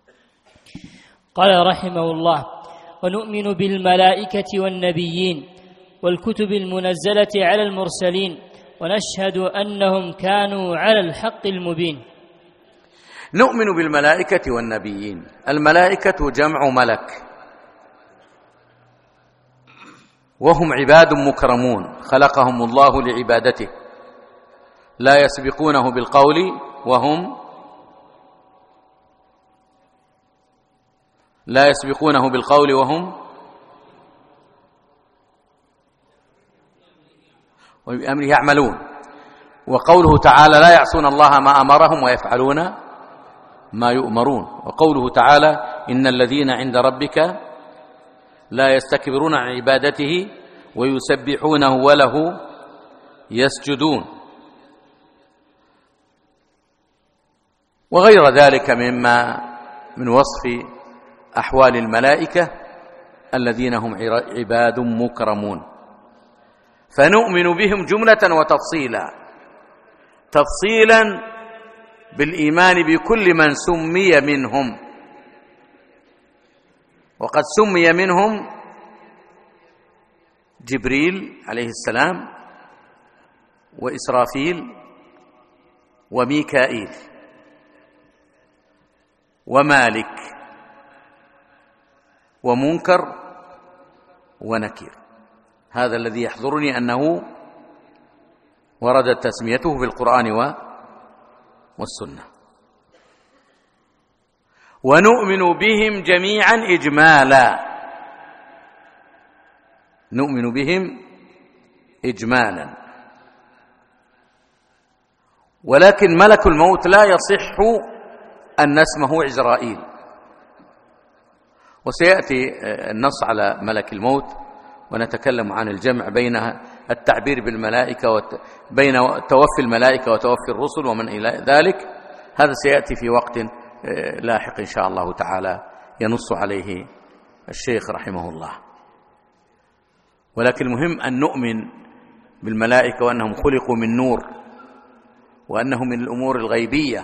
قال رحمه الله: ونؤمن بالملائكة والنبيين والكتب المنزلة على المرسلين ونشهد أنهم كانوا على الحق المبين. نؤمن بالملائكة والنبيين. الملائكة جمع ملك، وهم عباد مكرمون خلقهم الله لعبادته، لا يسبقونه بالقول وهم لا يسبقونه بالقول وهم وبأمره يعملون. وقوله تعالى: لا يعصون الله ما أمرهم ويفعلون ما يؤمرون. وقوله تعالى: إن الذين عند ربك لا يستكبرون عن عبادته ويسبحونه وله يسجدون. وغير ذلك مما من وصف أحوال الملائكة الذين هم عباد مكرمون. فنؤمن بهم جملة وتفصيلا. تفصيلا بالإيمان بكل من سمي منهم، وقد سمي منهم جبريل عليه السلام وإسرافيل وميكائيل ومالك ومنكر ونكير. هذا الذي يحضرني أنه وردت تسميته في القرآن والسنة. ونؤمن بهم جميعا إجمالا. نؤمن بهم إجمالا. ولكن ملك الموت لا يصح أن اسمه عزرائيل، وسيأتي النص على ملك الموت، ونتكلم عن الجمع بين التعبير بالملائكة بين توفي الملائكة وتوفي الرسل ومن إلى ذلك. هذا سيأتي في وقت لاحق إن شاء الله تعالى ينص عليه الشيخ رحمه الله. ولكن المهم أن نؤمن بالملائكة وأنهم خلقوا من نور، وأنهم من الأمور الغيبية،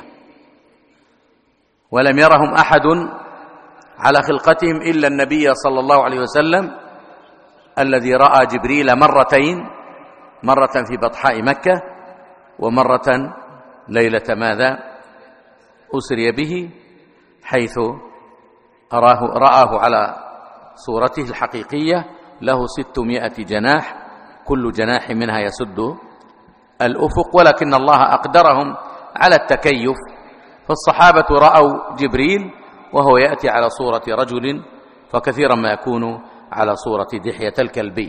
ولم يرهم أحد على خلقتهم إلا النبي صلى الله عليه وسلم الذي رأى جبريل مرتين، مرة في بطحاء مكة ومرة ليلة ماذا أسري به، حيث أراه رآه على صورته الحقيقية له ستمائة جناح، كل جناح منها يسد الأفق، ولكن الله أقدرهم على التكيف، فالصحابة رأوا جبريل وهو يأتي على صورة رجل، فكثيرا ما يكون على صورة دحية الكلبي.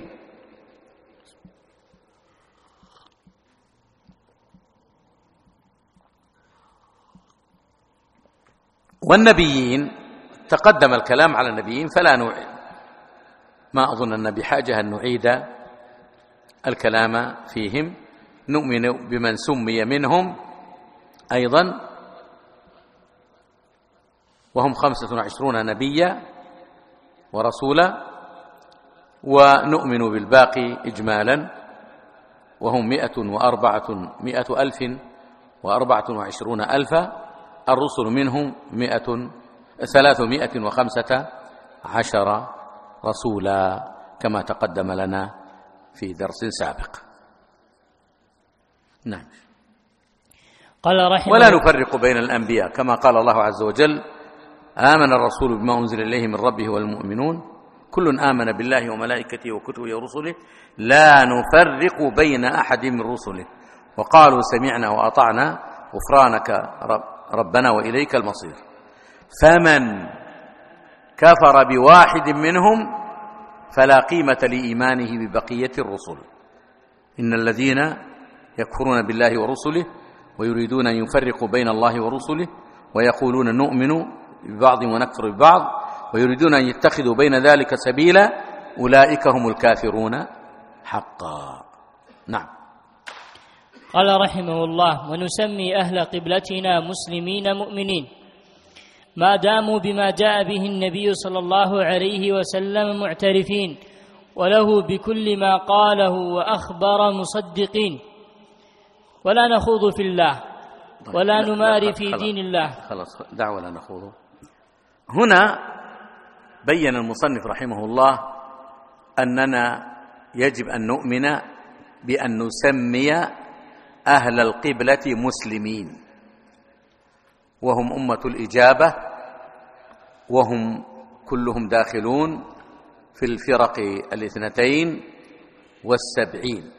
والنبيين تقدم الكلام على النبيين، فلا نوعد، ما أظن أن بحاجة أن نعيد الكلام فيهم. نؤمن بمن سمي منهم أيضا، وهم خمسة وعشرون نبيا ورسولا، ونؤمن بالباقي إجمالا وهم مئة وأربعة مئة ألف وأربعة وعشرون ألفا، الرسل منهم مئة ثلاثمائة وخمسة عشر رسولا كما تقدم لنا في درس سابق. نعم. قال رحمه ولا نفرق بين الأنبياء كما قال الله عز وجل: آمن الرسول بما أنزل إليه من ربه والمؤمنون كل آمن بالله وملائكته وكتبه ورسله لا نفرق بين أحد من رسله وقالوا سمعنا وأطعنا غفرانك ربنا وإليك المصير. فمن كفر بواحد منهم فلا قيمة لإيمانه ببقية الرسل. إن الذين يكفرون بالله ورسله ويريدون أن يفرقوا بين الله ورسله ويقولون نؤمن ببعض ونكفر ببعض ويريدون أن يتخذوا بين ذلك سبيلا أولئك هم الكافرون حقا. نعم. قال رحمه الله: ونسمي أهل قبلتنا مسلمين مؤمنين ما داموا بما جاء به النبي صلى الله عليه وسلم معترفين وله بكل ما قاله وأخبر مصدقين، ولا نخوض في الله ولا نماري في دين الله. خلاص دع ولا نخوض. هنا بين المصنف رحمه الله أننا يجب أن نؤمن بأن نسمي أهل القبلة مسلمين، وهم أمة الإجابة، وهم كلهم داخلون في الفرق الاثنتين والسبعين،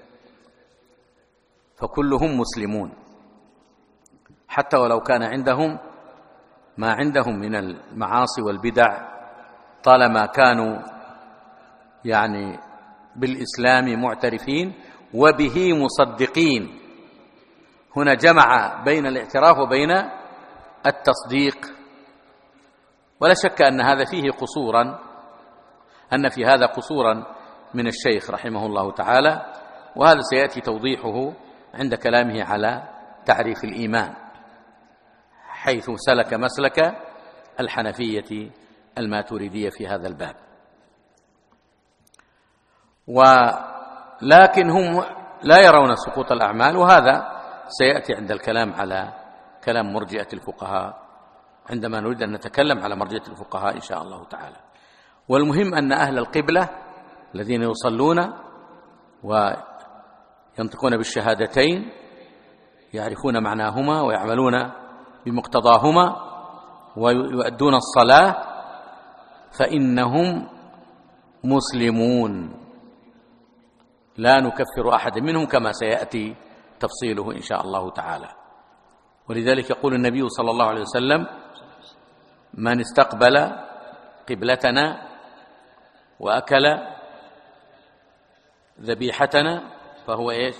فكلهم مسلمون حتى ولو كان عندهم ما عندهم من المعاصي والبدع، طالما كانوا يعني بالإسلام معترفين وبه مصدقين. هنا جمع بين الاعتراف وبين التصديق، ولا شك أن هذا فيه قصورا، أن في هذا قصورا من الشيخ رحمه الله تعالى، وهذا سيأتي توضيحه عند كلامه على تعريف الإيمان، حيث سلك مسلك الحنفية الماتريدية في هذا الباب. ولكن هم لا يرون سقوط الأعمال، وهذا سيأتي عند الكلام على كلام مرجئة الفقهاء عندما نريد أن نتكلم على مرجئة الفقهاء إن شاء الله تعالى. والمهم أن أهل القبلة الذين يصلون وينطقون بالشهادتين يعرفون معناهما ويعملون بمقتضاهما ويؤدون الصلاة فإنهم مسلمون، لا نكفر أحد منهم كما سيأتي تفصيله إن شاء الله تعالى. ولذلك يقول النبي صلى الله عليه وسلم: من استقبل قبلتنا وأكل ذبيحتنا فهو إيش؟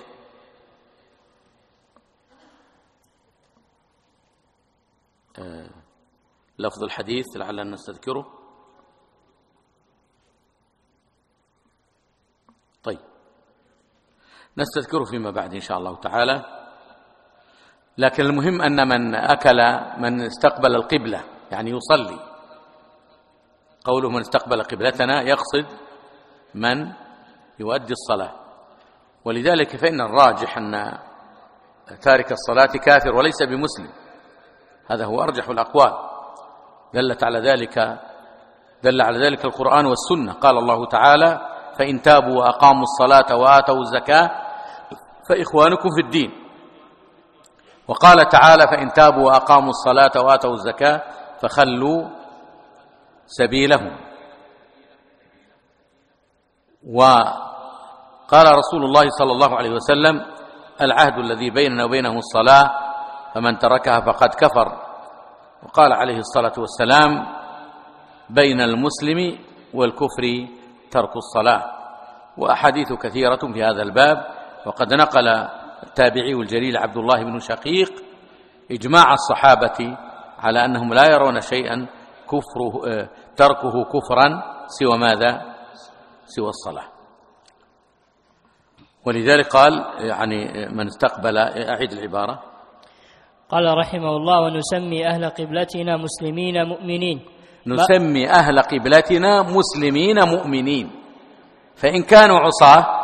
آه لفظ الحديث لعلنا نستذكره. طيب نستذكره فيما بعد إن شاء الله تعالى. لكن المهم أن من أكل من استقبل القبلة يعني يصلي، قوله من استقبل قبلتنا يقصد من يؤدي الصلاة. ولذلك فإن الراجح أن تارك الصلاة كافر وليس بمسلم، هذا هو أرجح الأقوال. دلت على ذلك دل على ذلك القرآن والسنة. قال الله تعالى: فإن تابوا وأقاموا الصلاة وآتوا الزكاة فإخوانكم في الدين. وقال تعالى: فإن تابوا وأقاموا الصلاة وآتوا الزكاة فخلوا سبيلهم. وقال رسول الله صلى الله عليه وسلم: العهد الذي بيننا وبينهم الصلاة فمن تركها فقد كفر. وقال عليه الصلاة والسلام: بين المسلم والكفر ترك الصلاة. وأحاديث كثيرة في هذا الباب. وقد نقل التابعي الجليل عبد الله بن شقيق إجماع الصحابة على أنهم لا يرون شيئا كفره تركه كفرا سوى ماذا؟ سوى الصلاة. ولذلك قال يعني من استقبل، أعيد العبارة. قال رحمه الله: ونسمي أهل قبلتنا مسلمين مؤمنين. نسمي أهل قبلتنا مسلمين مؤمنين، فإن كانوا عصاة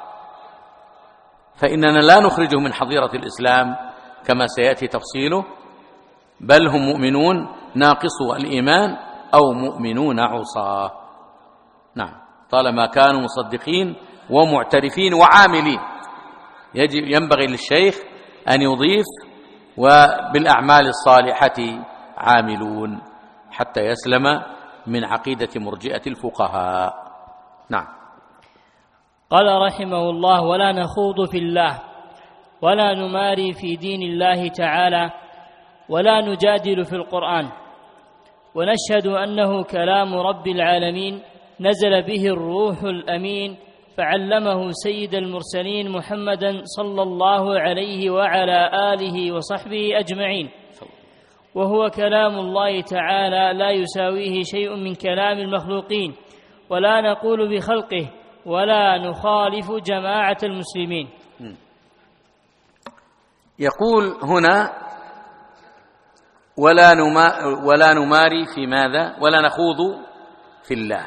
فإننا لا نخرجه من حظيرة الإسلام كما سيأتي تفصيله، بل هم مؤمنون ناقصو الإيمان أو مؤمنون عصاة. نعم، طالما كانوا مصدقين ومعترفين وعاملين. يجب ينبغي للشيخ أن يضيف: وبالأعمال الصالحة عاملون، حتى يسلم من عقيدة مرجئة الفقهاء. نعم. قال رحمه الله: ولا نخوض في الله ولا نماري في دين الله تعالى ولا نجادل في القرآن، ونشهد أنه كلام رب العالمين نزل به الروح الأمين فعلمه سيد المرسلين محمدا صلى الله عليه وعلى آله وصحبه أجمعين، وهو كلام الله تعالى لا يساويه شيء من كلام المخلوقين، ولا نقول بخلقه ولا نخالف جماعة المسلمين. يقول هنا: ولا نما ولا نماري في ماذا؟ ولا نخوض في الله.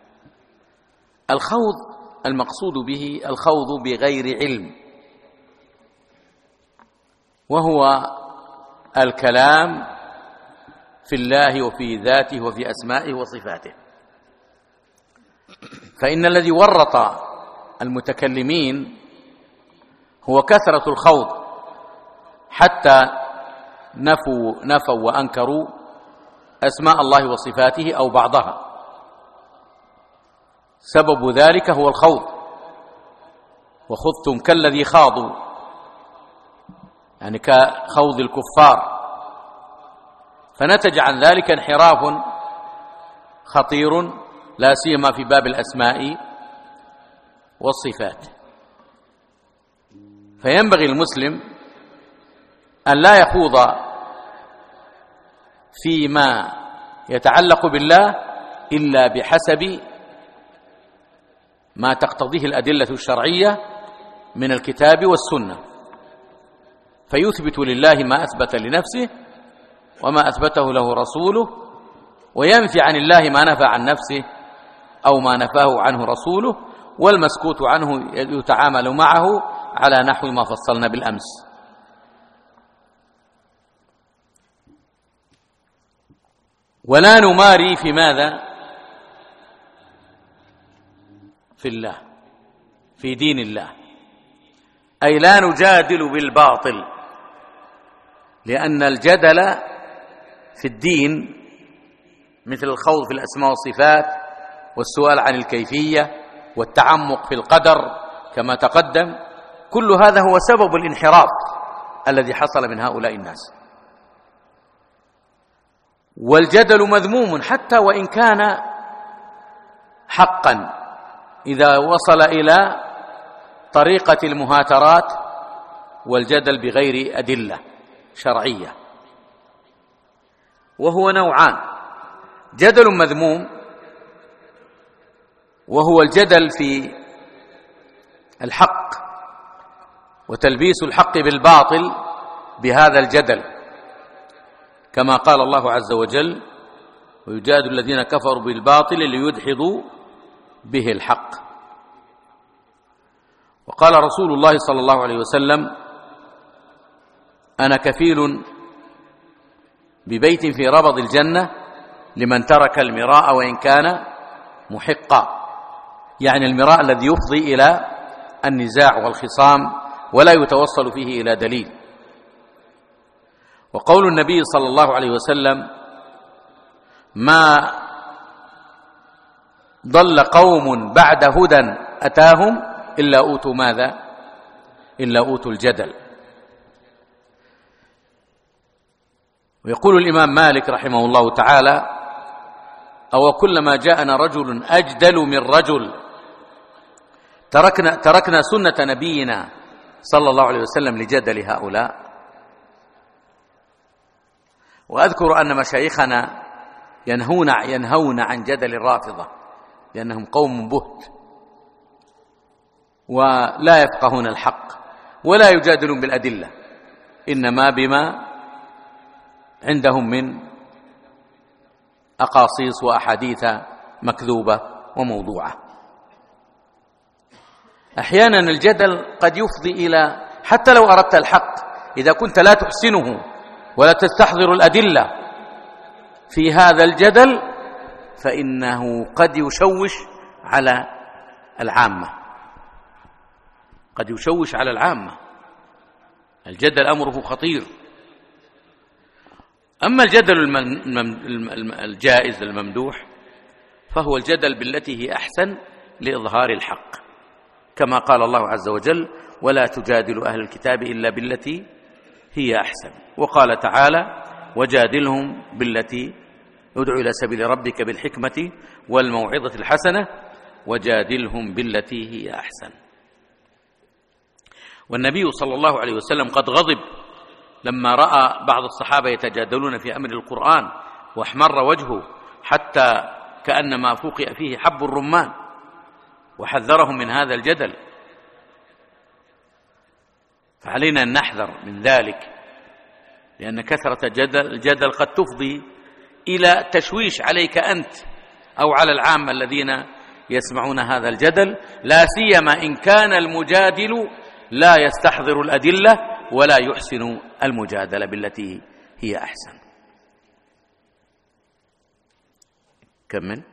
الخوض المقصود به الخوض بغير علم، وهو الكلام في الله وفي ذاته وفي أسمائه وصفاته. فإن الذي ورط المتكلمين هو كثرة الخوض، حتى نفوا نفوا وأنكروا أسماء الله وصفاته أو بعضها. سبب ذلك هو الخوض. وخذتم كالذي خاضوا، يعني كخوض الكفار، فنتج عن ذلك انحراف خطير لا سيما في باب الأسماء والصفات. فينبغي المسلم أن لا يخوض فيما يتعلق بالله إلا بحسب ما تقتضيه الأدلة الشرعية من الكتاب والسنة، فيثبت لله ما أثبت لنفسه وما أثبته له رسوله، وينفي عن الله ما نفى عن نفسه أو ما نفاه عنه رسوله، والمسكوت عنه يتعامل معه على نحو ما فصلنا بالأمس. ولا نماري في ماذا؟ في الله، في دين الله، أي لا نجادل بالباطل، لأن الجدل في الدين مثل الخوض في الأسماء والصفات والسؤال عن الكيفية والتعمق في القدر كما تقدم، كل هذا هو سبب الانحراف الذي حصل من هؤلاء الناس. والجدل مذموم حتى وإن كان حقا إذا وصل إلى طريقة المهاترات والجدل بغير أدلة شرعية. وهو نوعان: جدل مذموم وهو الجدل في الحق وتلبيس الحق بالباطل بهذا الجدل، كما قال الله عز وجل: ويجادل الذين كفروا بالباطل ليدحضوا به الحق. وقال رسول الله صلى الله عليه وسلم: أنا كفيل ببيت في ربض الجنة لمن ترك المراء وإن كان محقا، يعني المراء الذي يفضي إلى النزاع والخصام ولا يتوصل فيه إلى دليل. وقول النبي صلى الله عليه وسلم: ما ضل قوم بعد هدى أتاهم إلا أوتوا ماذا؟ إلا أوتوا الجدل. ويقول الإمام مالك رحمه الله تعالى: أو كلما جاءنا رجل أجدل من رجل تركنا, تركنا سنة نبينا صلى الله عليه وسلم لجدل هؤلاء. وأذكر أن مشايخنا ينهون, ينهون عن جدل الرافضة لأنهم قوم بهت ولا يفقهون الحق ولا يجادلون بالأدلة، إنما بما عندهم من أقاصيص وأحاديث مكذوبة وموضوعة. أحيانا الجدل قد يفضي إلى، حتى لو أردت الحق، إذا كنت لا تحسنه ولا تستحضر الأدلة في هذا الجدل فإنه قد يشوش على العامة، قد يشوش على العامة. الجدل أمره خطير. أما الجدل الجائز الممدوح فهو الجدل بالتي هي أحسن لإظهار الحق، كما قال الله عز وجل: ولا تجادلوا أهل الكتاب إلا بالتي هي أحسن. وقال تعالى: وجادلهم بالتي ادع إلى سبيل ربك بالحكمة والموعظة الحسنة وجادلهم بالتي هي أحسن. والنبي صلى الله عليه وسلم قد غضب لما رأى بعض الصحابة يتجادلون في أمر القرآن واحمر وجهه حتى كأنما فوقئ فيه حب الرمان، وحذرهم من هذا الجدل. فعلينا أن نحذر من ذلك، لأن كثرة الجدل, الجدل قد تفضي إلى تشويش عليك أنت أو على العامة الذين يسمعون هذا الجدل، لا سيما إن كان المجادل لا يستحضر الأدلة ولا يحسن المجادلة بالتي هي أحسن. كمل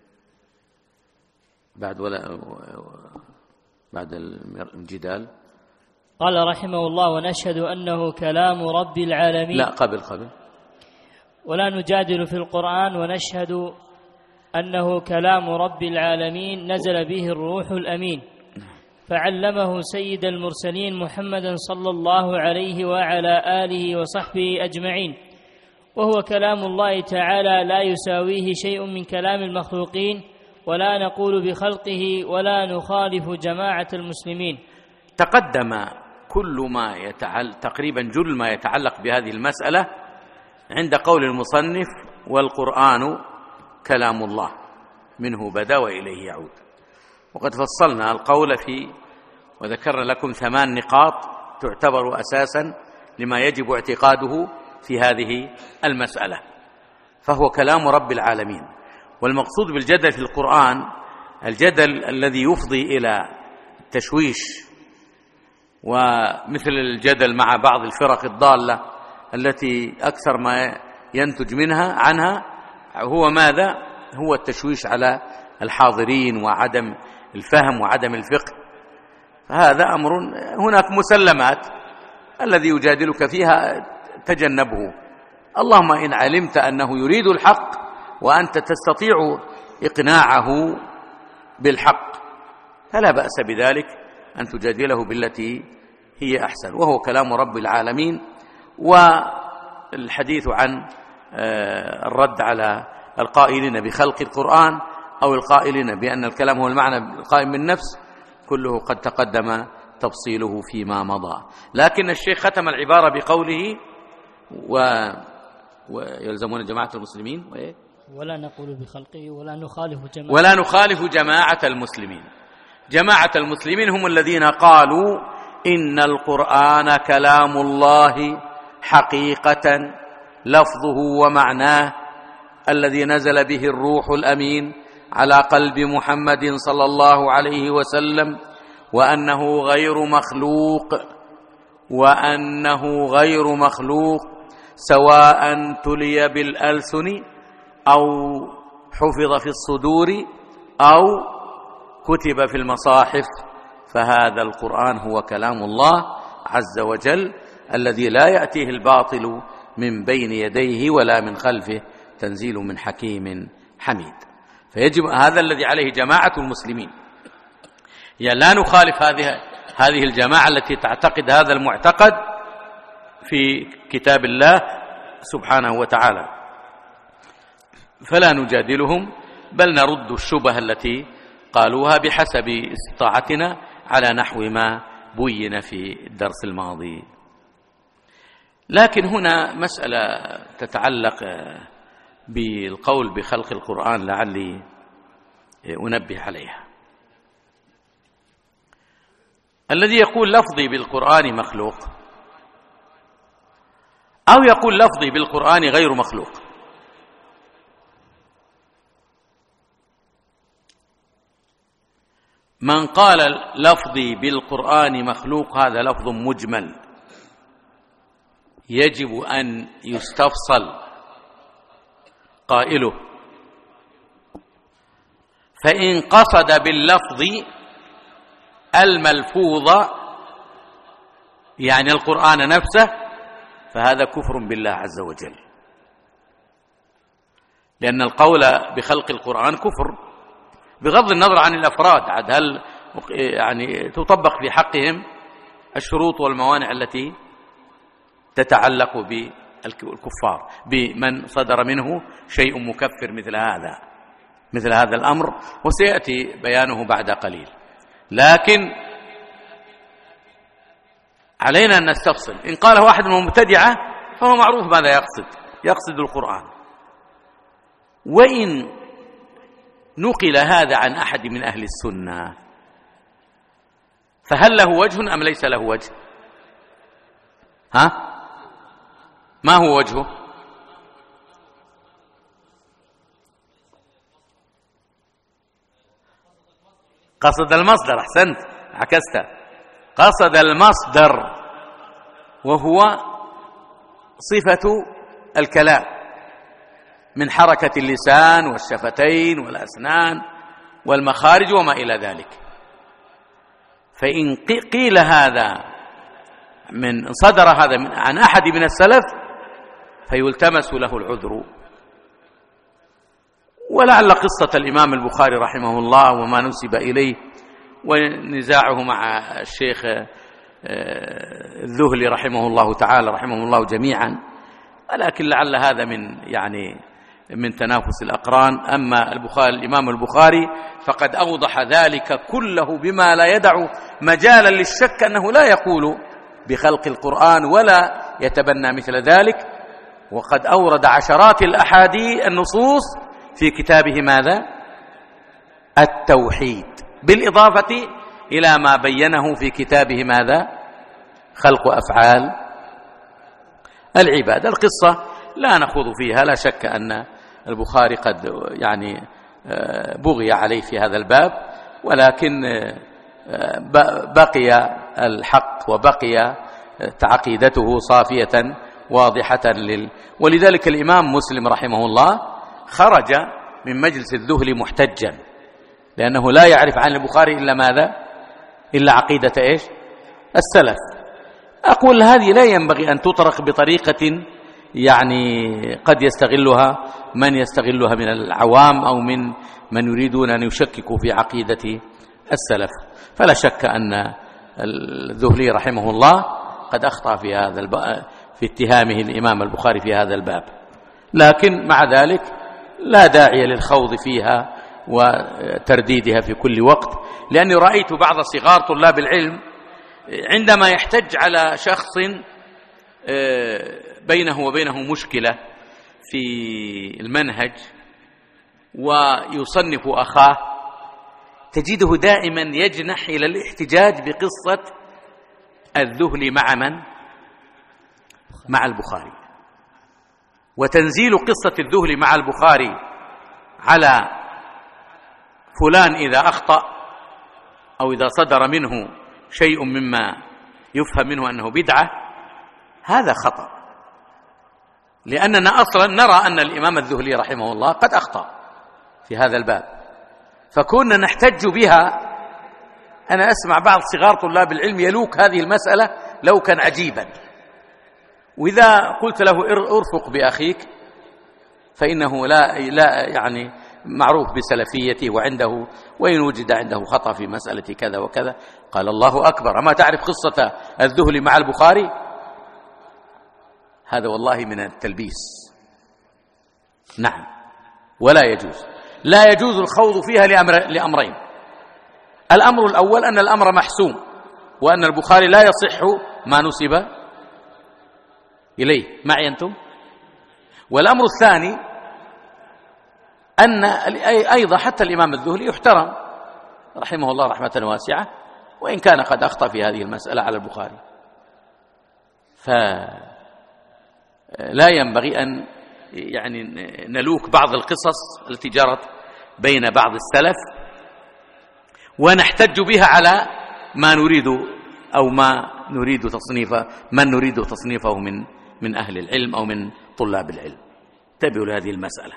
بعد ولا بعد الجدال. قال رحمه الله: ونشهد أنه كلام رب العالمين. لا قبل قبل ولا نجادل في القرآن، ونشهد أنه كلام رب العالمين نزل به الروح الأمين فعلمه سيد المرسلين محمدا صلى الله عليه وعلى آله وصحبه أجمعين، وهو كلام الله تعالى لا يساويه شيء من كلام المخلوقين، ولا نقول بخلقه ولا نخالف جماعة المسلمين. تقدم كل ما يتعلق تقريبا جل ما يتعلق بهذه المسألة عند قول المصنف: والقرآن كلام الله منه بدأ وإليه يعود. وقد فصلنا القول في وذكرنا لكم ثمان نقاط تعتبر أساسا لما يجب اعتقاده في هذه المسألة. فهو كلام رب العالمين. والمقصود بالجدل في القرآن الجدل الذي يفضي إلى التشويش، ومثل الجدل مع بعض الفرق الضالة التي أكثر ما ينتج منها عنها هو ماذا؟ هو التشويش على الحاضرين وعدم الفهم وعدم الفقه. فهذا أمر هناك مسلمات، الذي يجادلك فيها تجنبه. اللهم إن علمت أنه يريد الحق وأنت تستطيع إقناعه بالحق فلا بأس بذلك أن تجادله بالتي هي أحسن، وهو كلام رب العالمين. والحديث عن الرد على القائلين بخلق القرآن أو القائلين بأن الكلام هو المعنى القائم بالنفس كله قد تقدم تفصيله فيما مضى. لكن الشيخ ختم العبارة بقوله: و... ويلزمون جماعة المسلمين وإيه؟ ولا نقول بخلقه ولا نخالف جماعة ولا نخالف جماعة المسلمين. جماعة المسلمين هم الذين قالوا إن القرآن كلام الله حقيقة لفظه ومعناه الذي نزل به الروح الأمين على قلب محمد صلى الله عليه وسلم، وأنه غير مخلوق وأنه غير مخلوق سواء تلي بالألسن أو حفظ في الصدور أو كتب في المصاحف، فهذا القرآن هو كلام الله عز وجل الذي لا يأتيه الباطل من بين يديه ولا من خلفه، تنزيل من حكيم حميد. فيجب هذا الذي عليه جماعة المسلمين، يعني لا نخالف هذه هذه الجماعة التي تعتقد هذا المعتقد في كتاب الله سبحانه وتعالى، فلا نجادلهم بل نرد الشبه التي قالوها بحسب استطاعتنا على نحو ما بين في الدرس الماضي. لكن هنا مسألة تتعلق بالقول بخلق القرآن لعلي أنبه عليها. الذي يقول لفظي بالقرآن مخلوق أو يقول لفظي بالقرآن غير مخلوق، من قال لفظي بالقرآن مخلوق هذا لفظ مجمل يجب أن يستفصل قائله، فإن قصد باللفظ الملفوظ يعني القرآن نفسه فهذا كفر بالله عز وجل، لأن القول بخلق القرآن كفر بغض النظر عن الأفراد. عاد هل يعني تطبق في حقهم الشروط والموانع التي تتعلق بالكفار بمن صدر منه شيء مكفر مثل هذا مثل هذا الأمر، وسيأتي بيانه بعد قليل. لكن علينا أن نستفصل. إن قاله واحد من المبتدعة فهو معروف ماذا يقصد، يقصد القرآن. وإن نقل هذا عن أحد من أهل السنة فهل له وجه أم ليس له وجه؟ ها؟ ما هو وجهه؟ قصد المصدر. أحسنت، عكست، قصد المصدر وهو صفة الكلام من حركة اللسان والشفتين والأسنان والمخارج وما إلى ذلك. فإن قيل هذا من صدر هذا من عن أحد من السلف فيلتمس له العذر. ولعل قصة الإمام البخاري رحمه الله وما نسب إليه ونزاعه مع الشيخ الذهلي رحمه الله تعالى رحمه الله جميعا، ولكن لعل هذا من يعني من تنافس الأقران. أما البخاري الإمام البخاري فقد أوضح ذلك كله بما لا يدع مجالا للشك أنه لا يقول بخلق القرآن ولا يتبنى مثل ذلك، وقد أورد عشرات الأحاديث النصوص في كتابه ماذا؟ التوحيد، بالإضافة إلى ما بينه في كتابه ماذا؟ خلق أفعال العباد. القصة لا نخوض فيها، لا شك أن البخاري قد يعني بغي عليه في هذا الباب، ولكن بقي الحق وبقي عقيدته صافية واضحة لل... ولذلك الإمام مسلم رحمه الله خرج من مجلس الذهل محتجا، لأنه لا يعرف عن البخاري إلا ماذا؟ إلا عقيدة إيش؟ السلف. أقول هذه لا ينبغي أن تطرق بطريقة يعني قد يستغلها من يستغلها من العوام أو من من يريدون أن يشككوا في عقيدة السلف. فلا شك أن الذهلي رحمه الله قد أخطأ في هذا الباب في اتهامه الإمام البخاري في هذا الباب، لكن مع ذلك لا داعي للخوض فيها وترديدها في كل وقت، لأني رأيت بعض صغار طلاب العلم عندما يحتج على شخص بينه وبينه مشكلة في المنهج ويصنف أخاه تجده دائما يجنح إلى الاحتجاج بقصة الذهل مع من؟ مع البخاري. وتنزيل قصة الذهل مع البخاري على فلان إذا أخطأ أو إذا صدر منه شيء مما يفهم منه أنه بدعة، هذا خطأ، لأننا أصلا نرى أن الإمام الذهلي رحمه الله قد أخطأ في هذا الباب، فكنا نحتج بها. أنا أسمع بعض صغار طلاب العلم يلوك هذه المسألة لو كان عجيبا، وإذا قلت له ارفق بأخيك فإنه لا, لا يعني معروف بسلفيته وعنده، وإن وجد عنده خطأ في مسألة كذا وكذا قال الله أكبر، أما تعرف قصة الذهلي مع البخاري؟ هذا والله من التلبيس. نعم، ولا يجوز، لا يجوز الخوض فيها لأمر لأمرين. الأمر الأول أن الأمر محسوم، وأن البخاري لا يصح ما نسب إليه، معي أنتم؟ والأمر الثاني أن أيضا حتى الإمام الذهلي يحترم رحمه الله رحمة واسعة، وإن كان قد أخطأ في هذه المسألة على البخاري، فلا ينبغي أن يعني نلوك بعض القصص التي جرت بين بعض السلف ونحتج بها على ما نريد أو ما نريد تصنيفه من نريد تصنيفه من من أهل العلم أو من طلاب العلم. انتبهوا لهذه المسألة.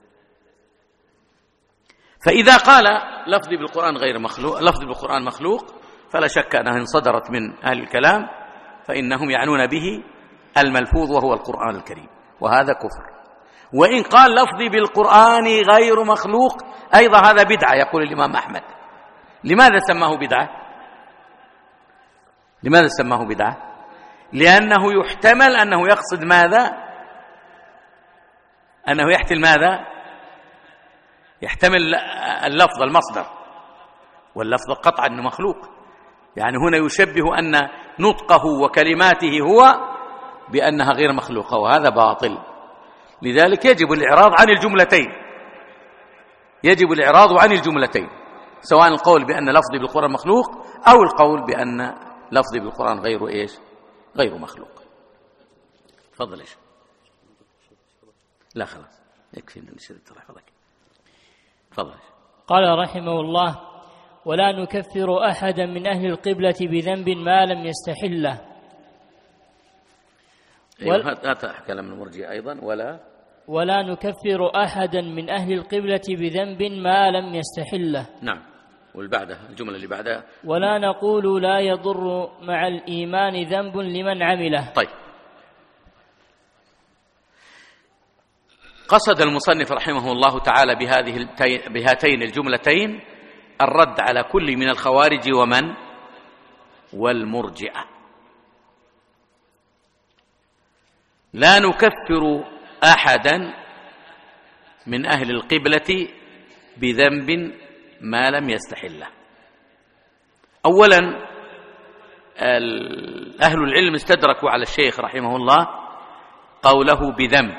فإذا قال لفظي بالقرآن غير مخلوق، لفظي بالقرآن مخلوق، فلا شك أنها إن صدرت من أهل الكلام فإنهم يعنون به الملفوظ وهو القرآن الكريم، وهذا كفر. وإن قال لفظي بالقرآن غير مخلوق أيضا هذا بدعة، يقول الإمام أحمد. لماذا سماه بدعة؟ لماذا سماه بدعة؟ لأنه يحتمل أنه يقصد ماذا؟ أنه يحتمل ماذا؟ يحتمل اللفظ المصدر، واللفظ قطعا أنه مخلوق، يعني هنا يشبه أن نطقه وكلماته هو بأنها غير مخلوقة، وهذا باطل. لذلك يجب الإعراض عن الجملتين، يجب الإعراض عن الجملتين، سواء القول بأن لفظي بالقرآن مخلوق أو القول بأن لفظي بالقرآن غير إيش؟ غير مخلوق. تفضل. إيش؟ لا خلاص يكفي نشرد الله يحفظك. تفضل. قال رحمه الله: ولا نكفر أحدا من أهل القبلة بذنب ما لم يستحله. أيوة هذا كلام المرجئة أيضا. ولا ولا نكفر أحدا من أهل القبلة بذنب ما لم يستحله. نعم. والبعدها الجملة اللي بعدها: ولا نقول لا يضر مع الإيمان ذنب لمن عمله. طيب، قصد المصنف رحمه الله تعالى بهذه بهاتين الجملتين الرد على كل من الخوارج ومن والمرجئة. لا نكفر أحدا من أهل القبلة بذنب ما لم يستحله. أولا أهل العلم استدركوا على الشيخ رحمه الله قوله بذنب،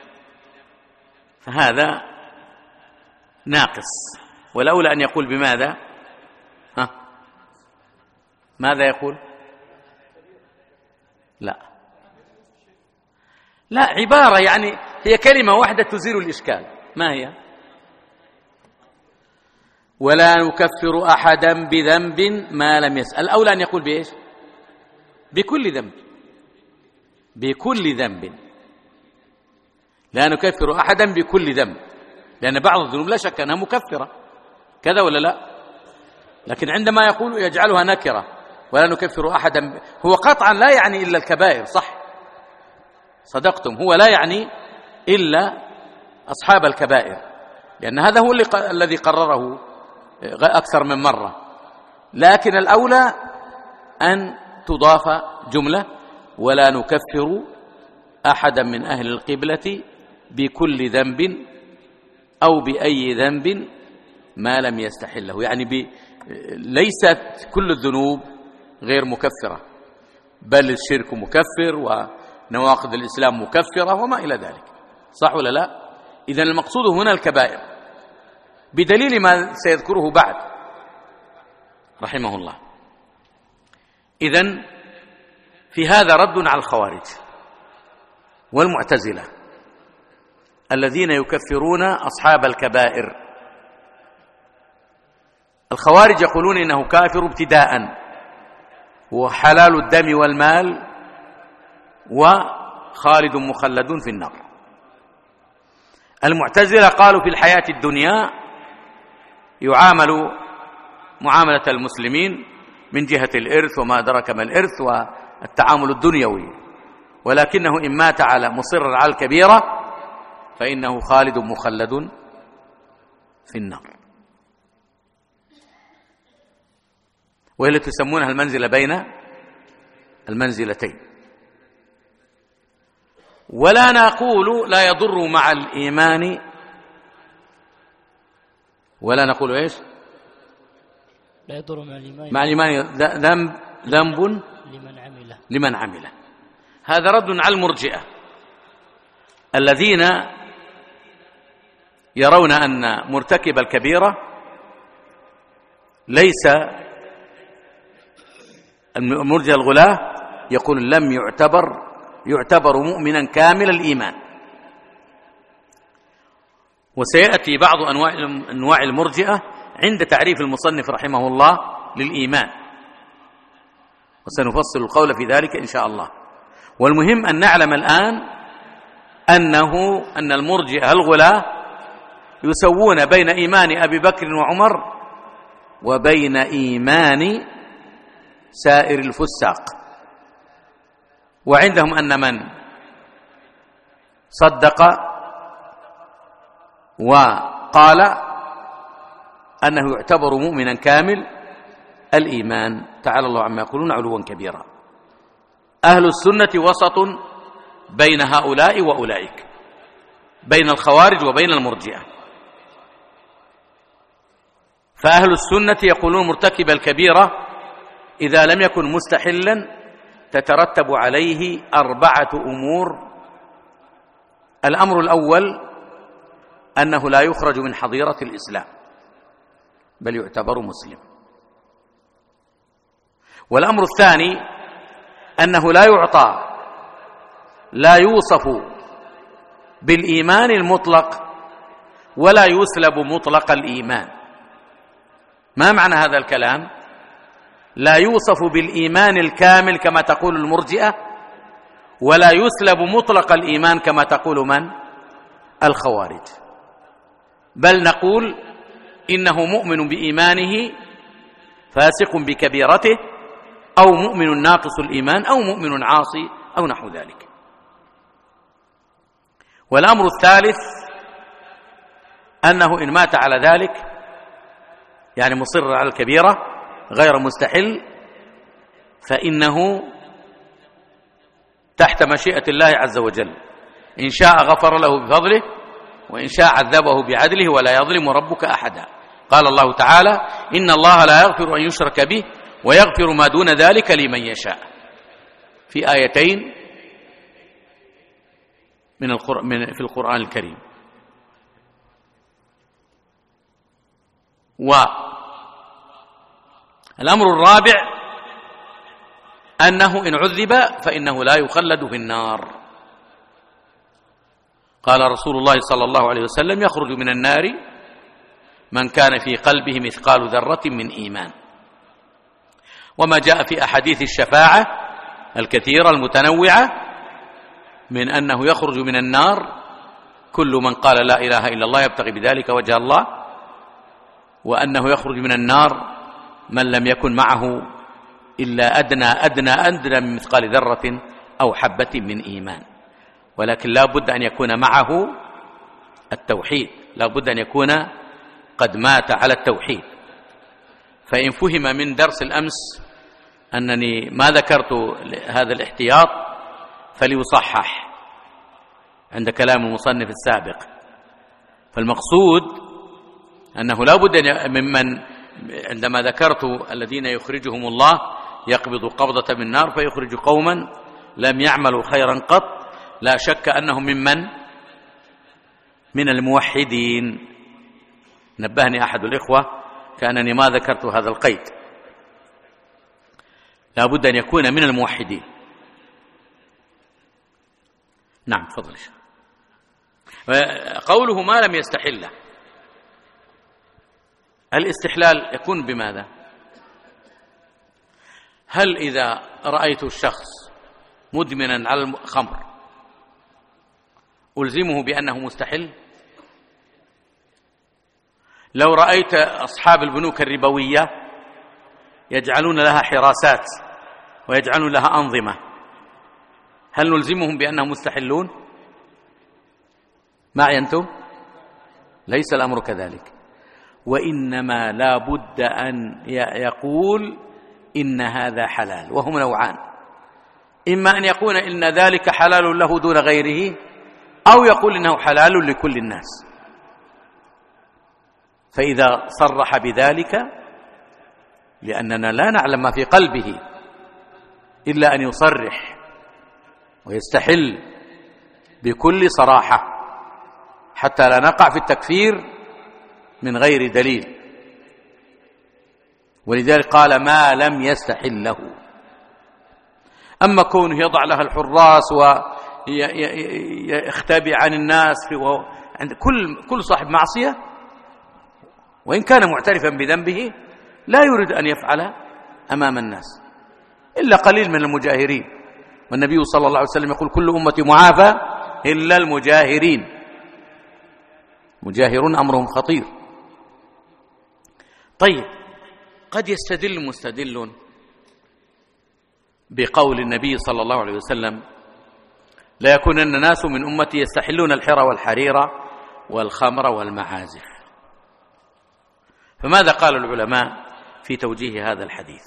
فهذا ناقص، والأولى أن يقول بماذا؟ ها؟ ماذا يقول؟ لا لا عبارة يعني هي كلمة واحدة تزيل الإشكال. ما هي؟ ولا نكفر أحدا بذنب ما لم يسأل. الأولى أن يقول بإيش؟ بكل ذنب، بكل ذنب. لا نكفر أحدا بكل ذنب، لأن بعض الذنوب لا شك أنها مكفرة، كذا ولا لا؟ لكن عندما يقول يجعلها نكرة ولا نكفر أحدا ب... هو قطعا لا يعني إلا الكبائر، صح؟ صدقتم، هو لا يعني إلا أصحاب الكبائر، لأن هذا هو اللي ق... الذي قرره أكثر من مرة. لكن الأولى أن تضاف جملة: ولا نكفر أحدا من أهل القبلة بكل ذنب أو بأي ذنب ما لم يستحله، يعني ب... ليست كل الذنوب غير مكفرة، بل الشرك مكفر ونواقض الإسلام مكفرة وما إلى ذلك، صح ولا لا؟ إذن المقصود هنا الكبائر، بدليل ما سيذكره بعد رحمه الله. إذن في هذا رد على الخوارج والمعتزلة الذين يكفرون أصحاب الكبائر. الخوارج يقولون إنه كافر ابتداء وحلال الدم والمال وخالد مخلد في النار. المعتزلة قالوا في الحياة الدنيا يعامل معاملة المسلمين من جهة الإرث وما أدرك ما الإرث والتعامل الدنيوي، ولكنه إن مات على مصر على الكبيرة فإنه خالد مخلد في النار، وهي التي تسمونها المنزلة بين المنزلتين. ولا نقول لا يضر مع الإيمان، ولا نقول إيش؟ لا يضر مع الإيمان مع الإيمان ذنب ذنب لمن عمله لمن عمله. هذا رد على المرجئة الذين يرون أن مرتكب الكبيرة ليس المرجئة الغلاة، يقول لم يعتبر يعتبر مؤمنا كامل الإيمان. وسيأتي بعض أنواع أنواع المرجئة عند تعريف المصنف رحمه الله للإيمان، وسنفصل القول في ذلك إن شاء الله. والمهم أن نعلم الآن أنه أن المرجئة الغلاة يسوون بين إيمان أبي بكر وعمر وبين إيمان سائر الفساق، وعندهم أن من صدق وقال أنه يعتبر مؤمنا كامل الإيمان، تعالى الله عما يقولون علوا كبيرا. أهل السنة وسط بين هؤلاء وأولئك، بين الخوارج وبين المرجئة. فأهل السنة يقولون مرتكب الكبيرة إذا لم يكن مستحلا تترتب عليه أربعة أمور. الأمر الأول أنه لا يخرج من حظيرة الإسلام بل يعتبر مسلم. والأمر الثاني أنه لا يعطى لا يوصف بالإيمان المطلق ولا يسلب مطلق الإيمان. ما معنى هذا الكلام؟ لا يوصف بالإيمان الكامل كما تقول المرجئة، ولا يسلب مطلق الإيمان كما تقول من؟ الخوارج. بل نقول إنه مؤمن بإيمانه فاسق بكبيرته، أو مؤمن ناقص الإيمان، أو مؤمن عاصي، أو نحو ذلك. والأمر الثالث أنه إن مات على ذلك، يعني مصر على الكبيرة غير مستحل، فإنه تحت مشيئة الله عز وجل، إن شاء غفر له بفضله وإن شاء عذبه بعدله ولا يظلم ربك أحدا. قال الله تعالى: إن الله لا يغفر أن يشرك به ويغفر ما دون ذلك لمن يشاء، في آيتين من القرآن في القرآن الكريم. والأمر الرابع أنه إن عذب فإنه لا يخلد في النار. قال رسول الله صلى الله عليه وسلم: يخرج من النار من كان في قلبه مثقال ذرة من إيمان. وما جاء في أحاديث الشفاعة الكثيرة المتنوعة من أنه يخرج من النار كل من قال لا إله إلا الله يبتغي بذلك وجه الله، وأنه يخرج من النار من لم يكن معه إلا أدنى أدنى أدنى من مثقال ذرة أو حبة من إيمان. ولكن لا بد أن يكون معه التوحيد، لا بد أن يكون قد مات على التوحيد. فإن فهم من درس الأمس أنني ما ذكرت هذا الاحتياط فليصحح عند كلام المصنف السابق. فالمقصود أنه لا بد ممن عندما ذكرت الذين يخرجهم الله يقبض قبضة من النار فيخرج قوما لم يعملوا خيرا قط، لا شك أنهم ممن من الموحدين. نبهني أحد الإخوة كأنني ما ذكرت هذا القيد، لا بد أن يكون من الموحدين. نعم تفضل. قوله ما لم يستحله، الاستحلال يكون بماذا؟ هل إذا رأيت الشخص مدمنا على الخمر ألزمه بأنه مستحل؟ لو رأيت أصحاب البنوك الربوية يجعلون لها حراسات ويجعلون لها أنظمة، هل نلزمهم بأنهم مستحلون؟ معي أنتم؟ ليس الأمر كذلك، وإنما لا بد أن يقول إن هذا حلال، وهم نوعان: إما أن يقول إن ذلك حلال له دون غيره، أو يقول إنه حلال لكل الناس. فإذا صرح بذلك، لأننا لا نعلم ما في قلبه إلا أن يصرح ويستحل بكل صراحة حتى لا نقع في التكفير من غير دليل. ولذلك قال ما لم يستحل له. أما كونه يضع لها الحراس ويختبئ عن الناس عند كل كل صاحب معصية، وإن كان معترفا بذنبه لا يريد أن يفعل أمام الناس إلا قليل من المجاهرين، والنبي صلى الله عليه وسلم يقول كل أمتي معافى إلا المجاهرين. مجاهرون أمرهم خطير. طيب، قد يستدل مستدل بقول النبي صلى الله عليه وسلم لا يكونن ناس من أمتي يستحلون الحرى والحرير والخمر والمعازف. فماذا قال العلماء في توجيه هذا الحديث؟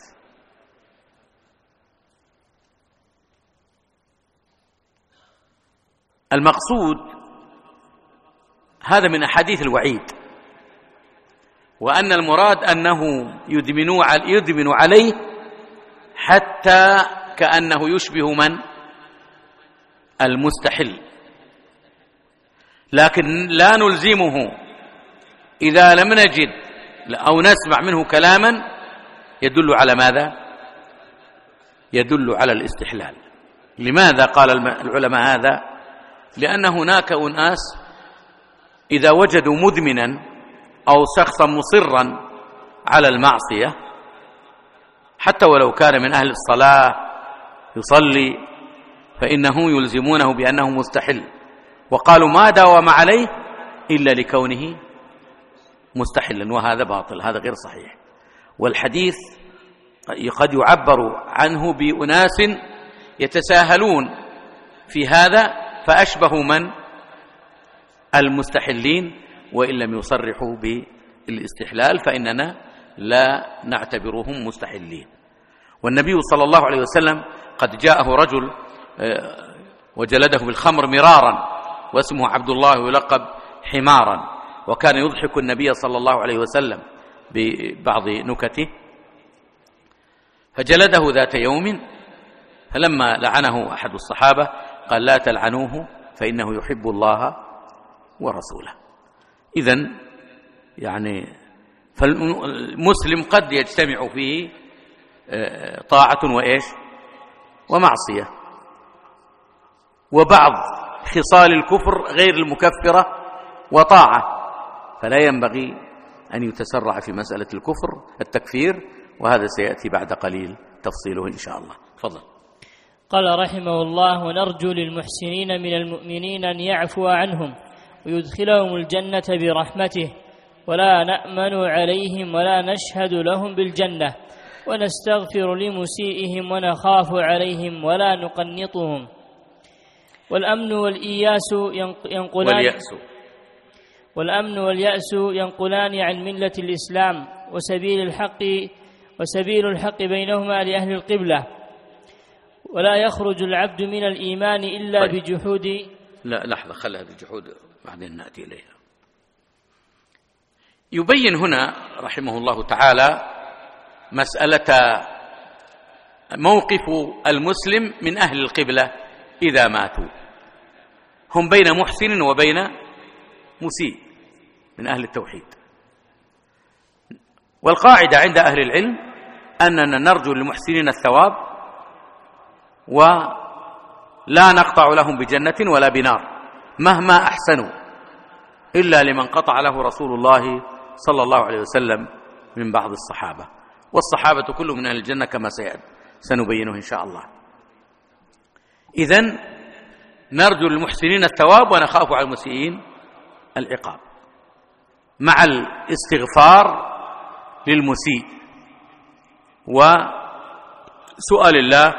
المقصود هذا من أحاديث الوعيد، وأن المراد أنه يدمن عليه حتى كأنه يشبه من؟ المستحل، لكن لا نلزمه إذا لم نجد أو نسمع منه كلاما يدل على ماذا؟ يدل على الاستحلال. لماذا قال العلماء هذا؟ لأن هناك أناس إذا وجدوا مدمنا أو شخصا مصرا على المعصية حتى ولو كان من أهل الصلاة يصلي فإنه يلزمونه بأنه مستحل، وقالوا ما داوم عليه إلا لكونه مستحلا، وهذا باطل، هذا غير صحيح. والحديث قد يعبر عنه بأناس يتساهلون في هذا فأشبهوا من؟ المستحلين، وإن لم يصرحوا بالاستحلال فإننا لا نعتبرهم مستحلين. والنبي صلى الله عليه وسلم قد جاءه رجل وجلده بالخمر مرارا واسمه عبد الله ويلقب حمارا، وكان يضحك النبي صلى الله عليه وسلم ببعض نكته، فجلده ذات يوم، فلما لعنه أحد الصحابة قال لا تلعنوه فإنه يحب الله ورسوله. إذن يعني فالمسلم قد يجتمع فيه طاعة وإيش ومعصية، وبعض خصال الكفر غير المكفرة وطاعة، فلا ينبغي أن يتسرع في مسألة الكفر التكفير، وهذا سيأتي بعد قليل تفصيله إن شاء الله. تفضل. قال رحمه الله: ونرجو للمحسنين من المؤمنين أن يعفو عنهم ويدخلهم الجنة برحمته، ولا نأمن عليهم ولا نشهد لهم بالجنة، ونستغفر لمسيئهم ونخاف عليهم ولا نقنطهم. والأمن والإياس ينقلان واليأس والأمن واليأس ينقلان عن ملة الإسلام وسبيل الحق وسبيل الحق بينهما لأهل القبلة، ولا يخرج العبد من الإيمان إلا طيب. بجحود. لا لحظة، خلى هذه الجحود بعدين نأتي إليها. يبين هنا رحمه الله تعالى مسألة موقف المسلم من أهل القبلة إذا ماتوا، هم بين محسن وبين مسيء من أهل التوحيد. والقاعدة عند أهل العلم أننا نرجو للمحسنين الثواب ولا نقطع لهم بجنة ولا بنار مهما أحسنوا، إلا لمن قطع له رسول الله صلى الله عليه وسلم من بعض الصحابة، والصحابة كلهم من أهل الجنة كما سنبينه إن شاء الله. إذن نرجو للمحسنين الثواب ونخاف على المسيئين العقاب، مع الاستغفار للمسيء وسؤال الله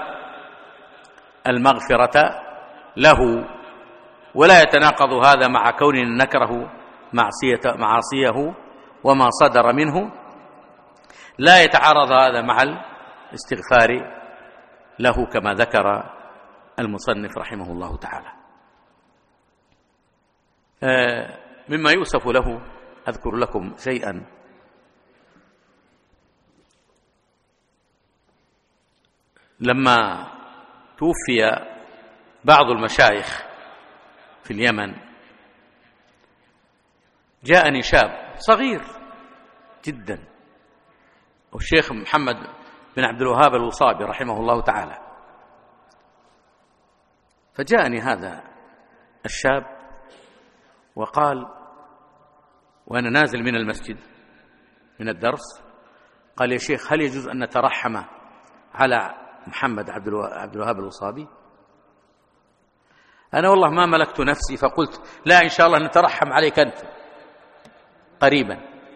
المغفرة له. ولا يتناقض هذا مع كوننا نكره معصية معاصيه وما صدر منه، لا يتعارض هذا مع الاستغفار له كما ذكر المصنف رحمه الله تعالى. مما يؤسف له أذكر لكم شيئا. لما توفي بعض المشايخ في اليمن جاءني شاب صغير جدا، والشيخ محمد بن عبد الوهاب الوصابي رحمه الله تعالى. فجاءني هذا الشاب وقال وأنا نازل من المسجد من الدرس، قال: يا شيخ، هل يجوز أن نترحم على محمد عبد الوهاب الوصابي؟ أنا والله ما ملكت نفسي فقلت: لا، إن شاء الله نترحم عليك أنت قريبا.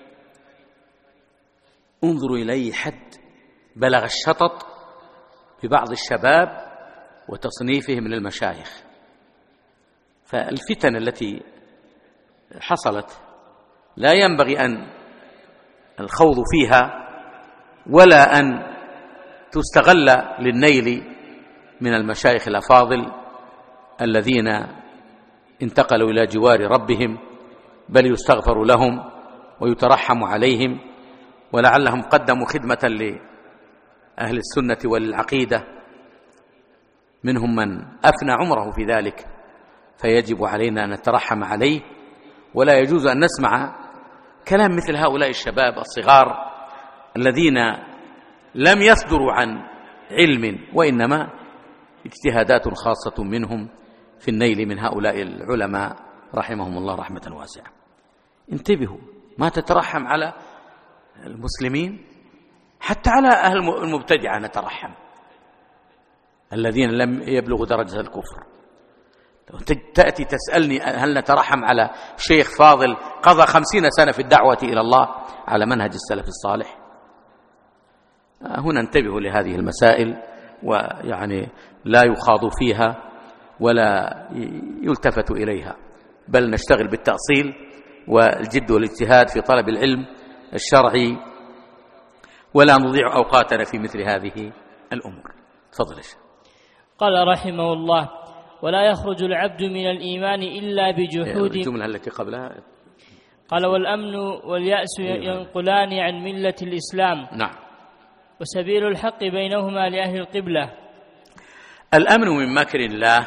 انظروا إلي حد بلغ الشطط ببعض الشباب وتصنيفه من المشايخ. فالفتن التي حصلت لا ينبغي أن الخوض فيها ولا أن تستغل للنيل من المشايخ الأفاضل الذين انتقلوا إلى جوار ربهم، بل يستغفر لهم ويترحم عليهم، ولعلهم قدموا خدمة لأهل السنة وللعقيدة، منهم من أفنى عمره في ذلك، فيجب علينا أن نترحم عليه. ولا يجوز أن نسمع كلام مثل هؤلاء الشباب الصغار الذين لم يصدروا عن علم، وإنما اجتهادات خاصة منهم في النيل من هؤلاء العلماء رحمهم الله رحمة واسعة. انتبهوا، ما تترحم على المسلمين، حتى على أهل المبتدعة نترحم، الذين لم يبلغوا درجة الكفر. تأتي تسألني هل نترحم على شيخ فاضل قضى خمسين سنة في الدعوة إلى الله على منهج السلف الصالح؟ هنا انتبهوا لهذه المسائل، ويعني لا يخاض فيها ولا يلتفت إليها، بل نشتغل بالتأصيل والجد والاجتهاد في طلب العلم الشرعي، ولا نضيع أوقاتنا في مثل هذه الأمور. تفضل يا شيخ. قال رحمه الله: ولا يخرج العبد من الإيمان إلا بجحود. الجملة التي قبلها قال: والأمن واليأس ينقلان عن ملة الإسلام. نعم. وسبيل الحق بينهما لأهل القبلة. الأمن من مكر الله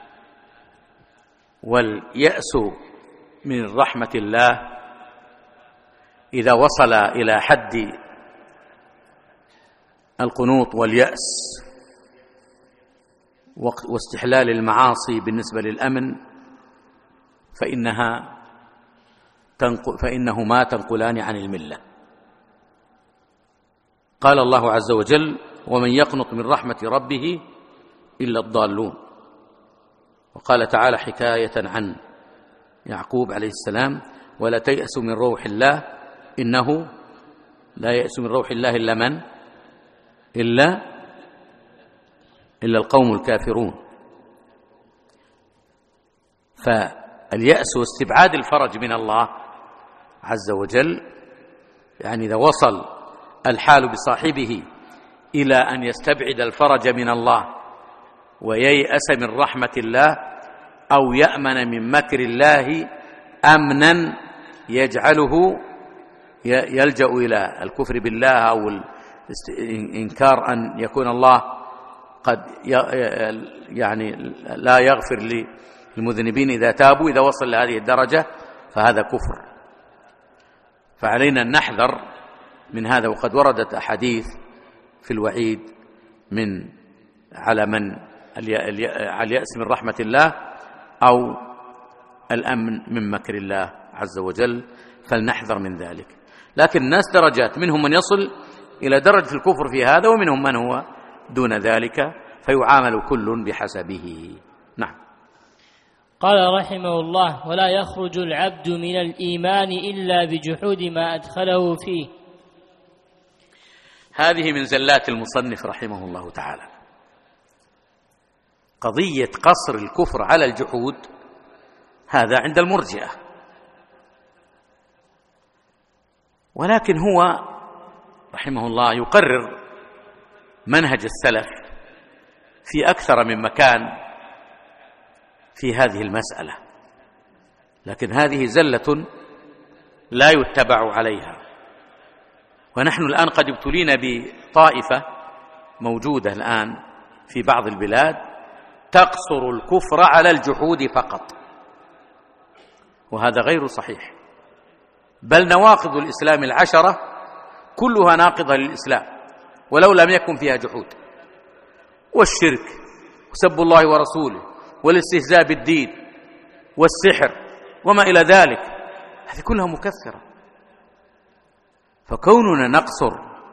واليأس من رحمة الله إذا وصل إلى حد القنوط واليأس واستحلال المعاصي بالنسبة للأمن، فإنها تنقل فإنهما تنقلان عن الملة. قال الله عز وجل: ومن يقنط من رحمة ربه إلا الضالون. وقال تعالى حكاية عن يعقوب عليه السلام: ولا تيأسوا من روح الله إنه لا يأس من روح الله إلا من إلا إلا القوم الكافرون. فاليأس واستبعاد الفرج من الله عز وجل، يعني إذا وصل الحال بصاحبه إلى أن يستبعد الفرج من الله وييأس من رحمة الله، أو يأمن من مكر الله أمنا يجعله يلجأ إلى الكفر بالله أو إنكار أن يكون الله قد يعني لا يغفر للمذنبين إذا تابوا، إذا وصل لهذه الدرجة فهذا كفر. فعلينا أن نحذر من هذا. وقد وردت أحاديث في الوعيد من على من على اليأس من رحمة الله أو الأمن من مكر الله عز وجل، فلنحذر من ذلك. لكن الناس درجات، منهم من يصل إلى درجة الكفر في هذا، ومنهم من هو دون ذلك، فيعامل كل بحسبه. نعم. قال رحمه الله: ولا يخرج العبد من الإيمان إلا بجحود ما أدخله فيه. هذه من زلات المصنف رحمه الله تعالى، قضية قصر الكفر على الجحود، هذا عند المرجئة، ولكن هو رحمه الله يقرر منهج السلف في أكثر من مكان في هذه المسألة، لكن هذه زلة لا يتبع عليها. ونحن الآن قد ابتلينا بطائفة موجودة الآن في بعض البلاد تقصر الكفر على الجحود فقط، وهذا غير صحيح، بل نواقض الإسلام العشرة كلها ناقضة للإسلام ولو لم يكن فيها جحود، والشرك وسب الله ورسوله والاستهزاء بالدين والسحر وما إلى ذلك، هذه كلها مكفرة. فكوننا نقصر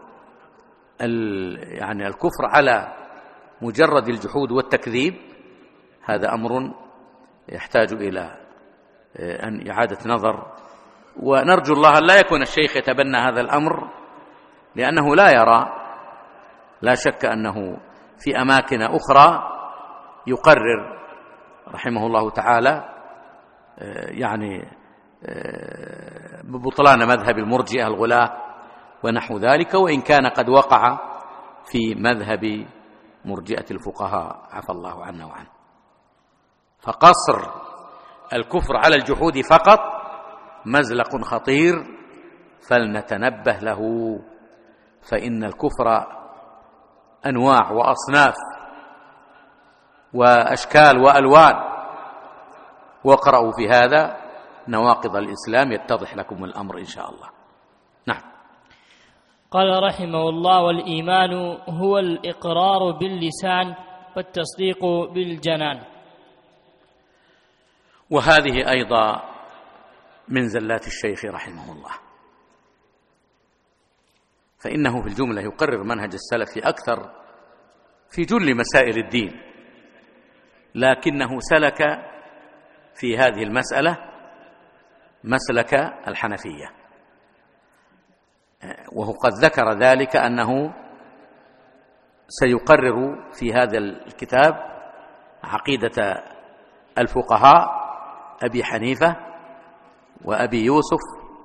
يعني الكفر على مجرد الجحود والتكذيب، هذا أمر يحتاج إلى أن إعادة نظر، ونرجو الله أن لا يكون الشيخ يتبنى هذا الأمر، لأنه لا يرى، لا شك أنه في أماكن أخرى يقرر رحمه الله تعالى يعني ببطلان مذهب المرجئة الغلاة ونحو ذلك، وإن كان قد وقع في مذهب مرجئة الفقهاء عفى الله عنا وعنه. فقصر الكفر على الجحود فقط مزلق خطير، فلنتنبه له، فإن الكفر أنواع وأصناف وأشكال وألوان، واقرأوا في هذا نواقض الإسلام يتضح لكم الأمر إن شاء الله. نعم. قال رحمه الله: والإيمان هو الإقرار باللسان والتصديق بالجنان. وهذه أيضا من زلات الشيخ رحمه الله، فإنه في الجملة يقرر منهج السلف في أكثر في جل مسائل الدين، لكنه سلك في هذه المسألة مسلك الحنفية، وهو قد ذكر ذلك أنه سيقرر في هذا الكتاب عقيدة الفقهاء أبي حنيفة وأبي يوسف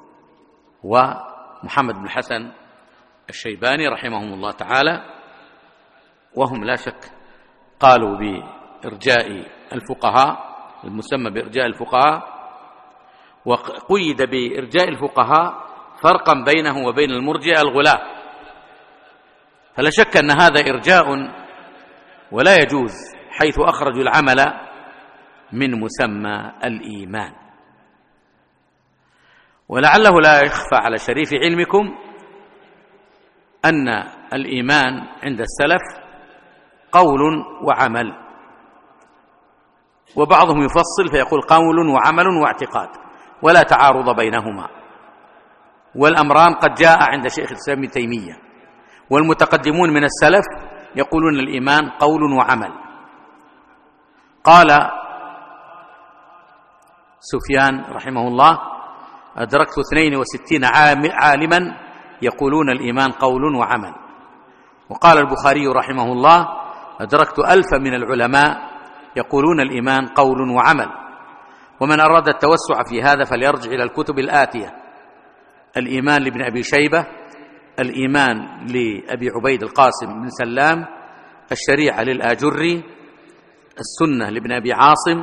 ومحمد بن الحسن الشيباني رحمهم الله تعالى، وهم لا شك قالوا بإرجاء الفقهاء، المسمى بإرجاء الفقهاء، وقيد بإرجاء الفقهاء فرقا بينه وبين المرجئة الغلاة، فلا شك أن هذا إرجاء ولا يجوز، حيث أخرجوا العمل من مسمى الإيمان. ولعله لا يخفى على شريف علمكم أن الإيمان عند السلف قول وعمل، وبعضهم يفصل فيقول قول وعمل واعتقاد، ولا تعارض بينهما، والأمران قد جاء عند شيخ الإسلام ابن تيمية، والمتقدمون من السلف يقولون الإيمان قول وعمل. قال سفيان رحمه الله: أدركت اثنين وستين عالما يقولون الإيمان قول وعمل. وقال البخاري رحمه الله: أدركت ألفا من العلماء يقولون الإيمان قول وعمل. ومن أراد التوسع في هذا فليرجع إلى الكتب الآتية: الإيمان لابن أبي شيبة، الإيمان لأبي عبيد القاسم بن سلام، الشريعة للآجري، السنة لابن أبي عاصم،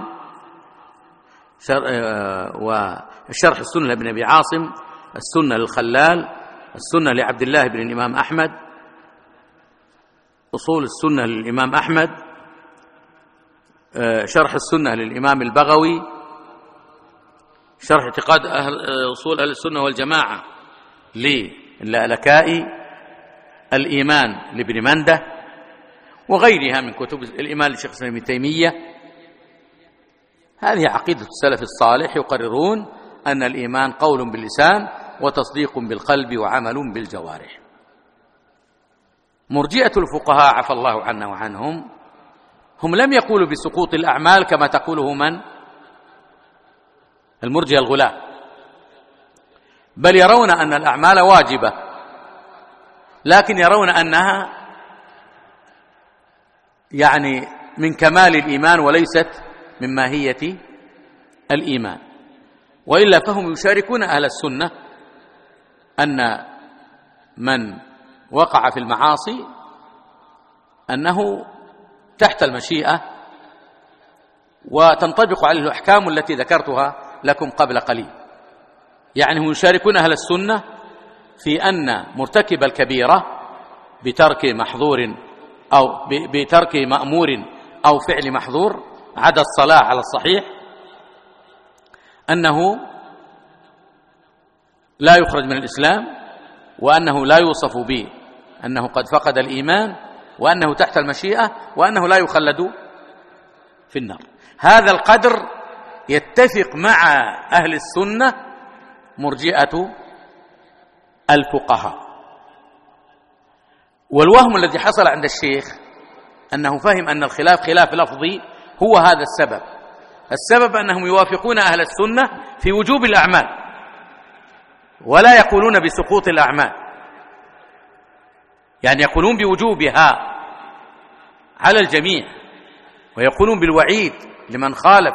وشرح السنة لابن أبي عاصم، السنة للخلال، السنة لعبد الله بن الإمام أحمد، أصول السنة للإمام أحمد، شرح السنة للإمام البغوي، شرح اعتقاد أهل أصول أهل السنة والجماعة للالكائي، الإيمان لابن منده، وغيرها من كتب الإيمان لشيخ الإسلام ابن تيمية. هذه عقيدة السلف الصالح، يقررون أن الإيمان قول باللسان وتصديق بالقلب وعمل بالجوارح. مرجئة الفقهاء عفى الله عنا وعنهم هم لم يقولوا بسقوط الأعمال كما تقوله من؟ المرجئة الغلاة، بل يرون أن الأعمال واجبة، لكن يرون أنها يعني من كمال الإيمان وليست من ماهية الإيمان. وإلا فهم يشاركون أهل السنة أن من وقع في المعاصي أنه تحت المشيئة وتنطبق عليه الأحكام التي ذكرتها لكم قبل قليل. يعني هم يشاركون أهل السنة في أن مرتكب الكبيرة بترك محظور أو بترك مأمور أو فعل محظور عدا الصلاة على الصحيح أنه لا يخرج من الإسلام، وأنه لا يوصف به أنه قد فقد الإيمان، وأنه تحت المشيئة، وأنه لا يخلد في النار. هذا القدر يتفق مع أهل السنة مرجئة الفقهاء. والوهم الذي حصل عند الشيخ أنه فهم أن الخلاف خلاف لفظي هو هذا السبب. السبب أنهم يوافقون أهل السنة في وجوب الأعمال ولا يقولون بسقوط الأعمال، يعني يقولون بوجوبها على الجميع، ويقولون بالوعيد لمن خالف،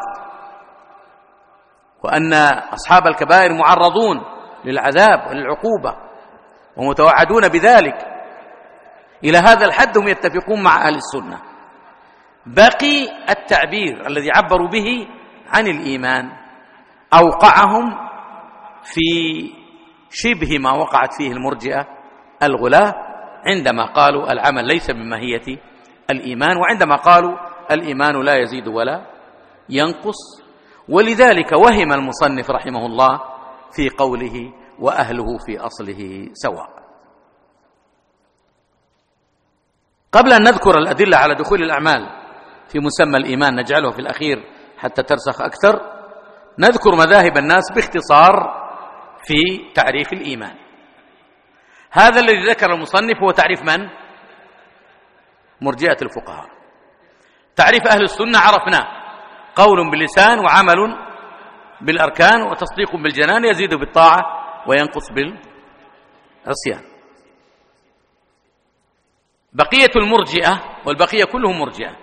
وأن أصحاب الكبائر معرضون للعذاب وللعقوبة ومتوعدون بذلك. إلى هذا الحد هم يتفقون مع أهل السنة. بقي التعبير الذي عبروا به عن الإيمان أوقعهم في شبه ما وقعت فيه المرجئة الغلاة عندما قالوا العمل ليس من ماهية الإيمان، وعندما قالوا الإيمان لا يزيد ولا ينقص. ولذلك وهم المصنف رحمه الله في قوله وأهله في أصله سواء. قبل أن نذكر الأدلة على دخول الأعمال في مسمى الإيمان نجعله في الأخير حتى ترسخ أكثر، نذكر مذاهب الناس باختصار في تعريف الإيمان. هذا الذي ذكر المصنف هو تعريف من؟ مرجئة الفقهاء. تعريف أهل السنة عرفناه: قول باللسان وعمل بالأركان وتصديق بالجنان يزيد بالطاعة وينقص بالعصيان. بقية المرجئة، والبقية كلهم مرجئة،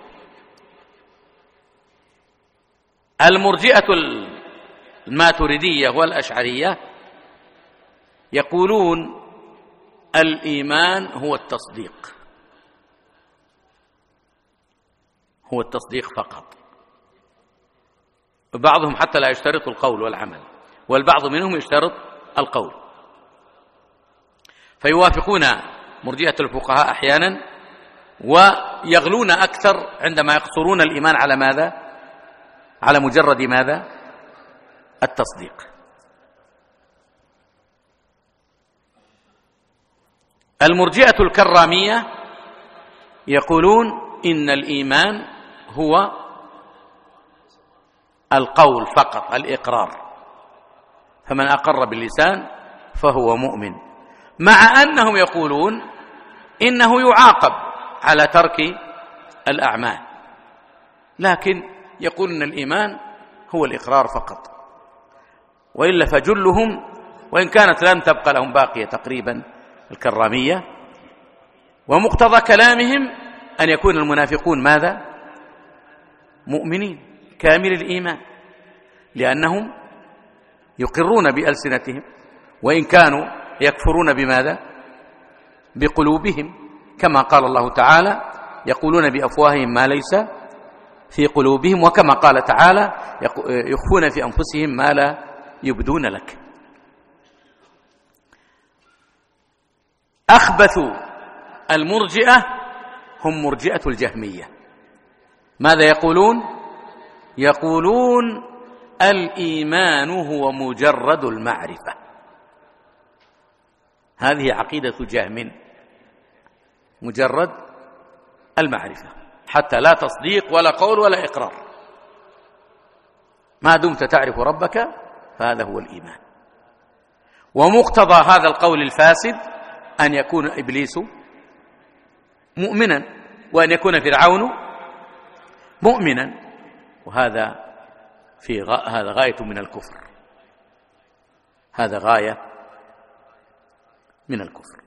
المرجئة الماتريدية والأشعرية يقولون الإيمان هو التصديق، هو التصديق فقط. وبعضهم حتى لا يشترط القول والعمل، والبعض منهم يشترط القول. فيوافقون مرجئة الفقهاء أحيانا ويغلون أكثر عندما يقصرون الإيمان على ماذا؟ على مجرد ماذا؟ التصديق. المرجئة الكرامية يقولون إن الإيمان هو القول فقط، الإقرار، فمن أقر باللسان فهو مؤمن، مع أنهم يقولون إنه يعاقب على ترك الأعمال، لكن يقول إن الإيمان هو الإقرار فقط. وإلا فجلهم، وإن كانت لن تبقى لهم باقية تقريبا الكرامية، ومقتضى كلامهم أن يكون المنافقون ماذا؟ مؤمنين كامل الإيمان، لأنهم يقرون بألسنتهم وإن كانوا يكفرون بماذا؟ بقلوبهم، كما قال الله تعالى يقولون بأفواههم ما ليس في قلوبهم، وكما قال تعالى يخفون في أنفسهم ما لا يبدون لك. أخبث المرجئة هم مرجئة الجهمية. ماذا يقولون؟ يقولون الإيمان هو مجرد المعرفة. هذه عقيدة جهم، مجرد المعرفة، حتى لا تصديق ولا قول ولا إقرار. ما دمت تعرف ربك فهذا هو الإيمان. ومقتضى هذا القول الفاسد أن يكون إبليس مؤمنا وأن يكون فرعون مؤمنا، وهذا في غ... هذا غاية من الكفر، هذا غاية من الكفر.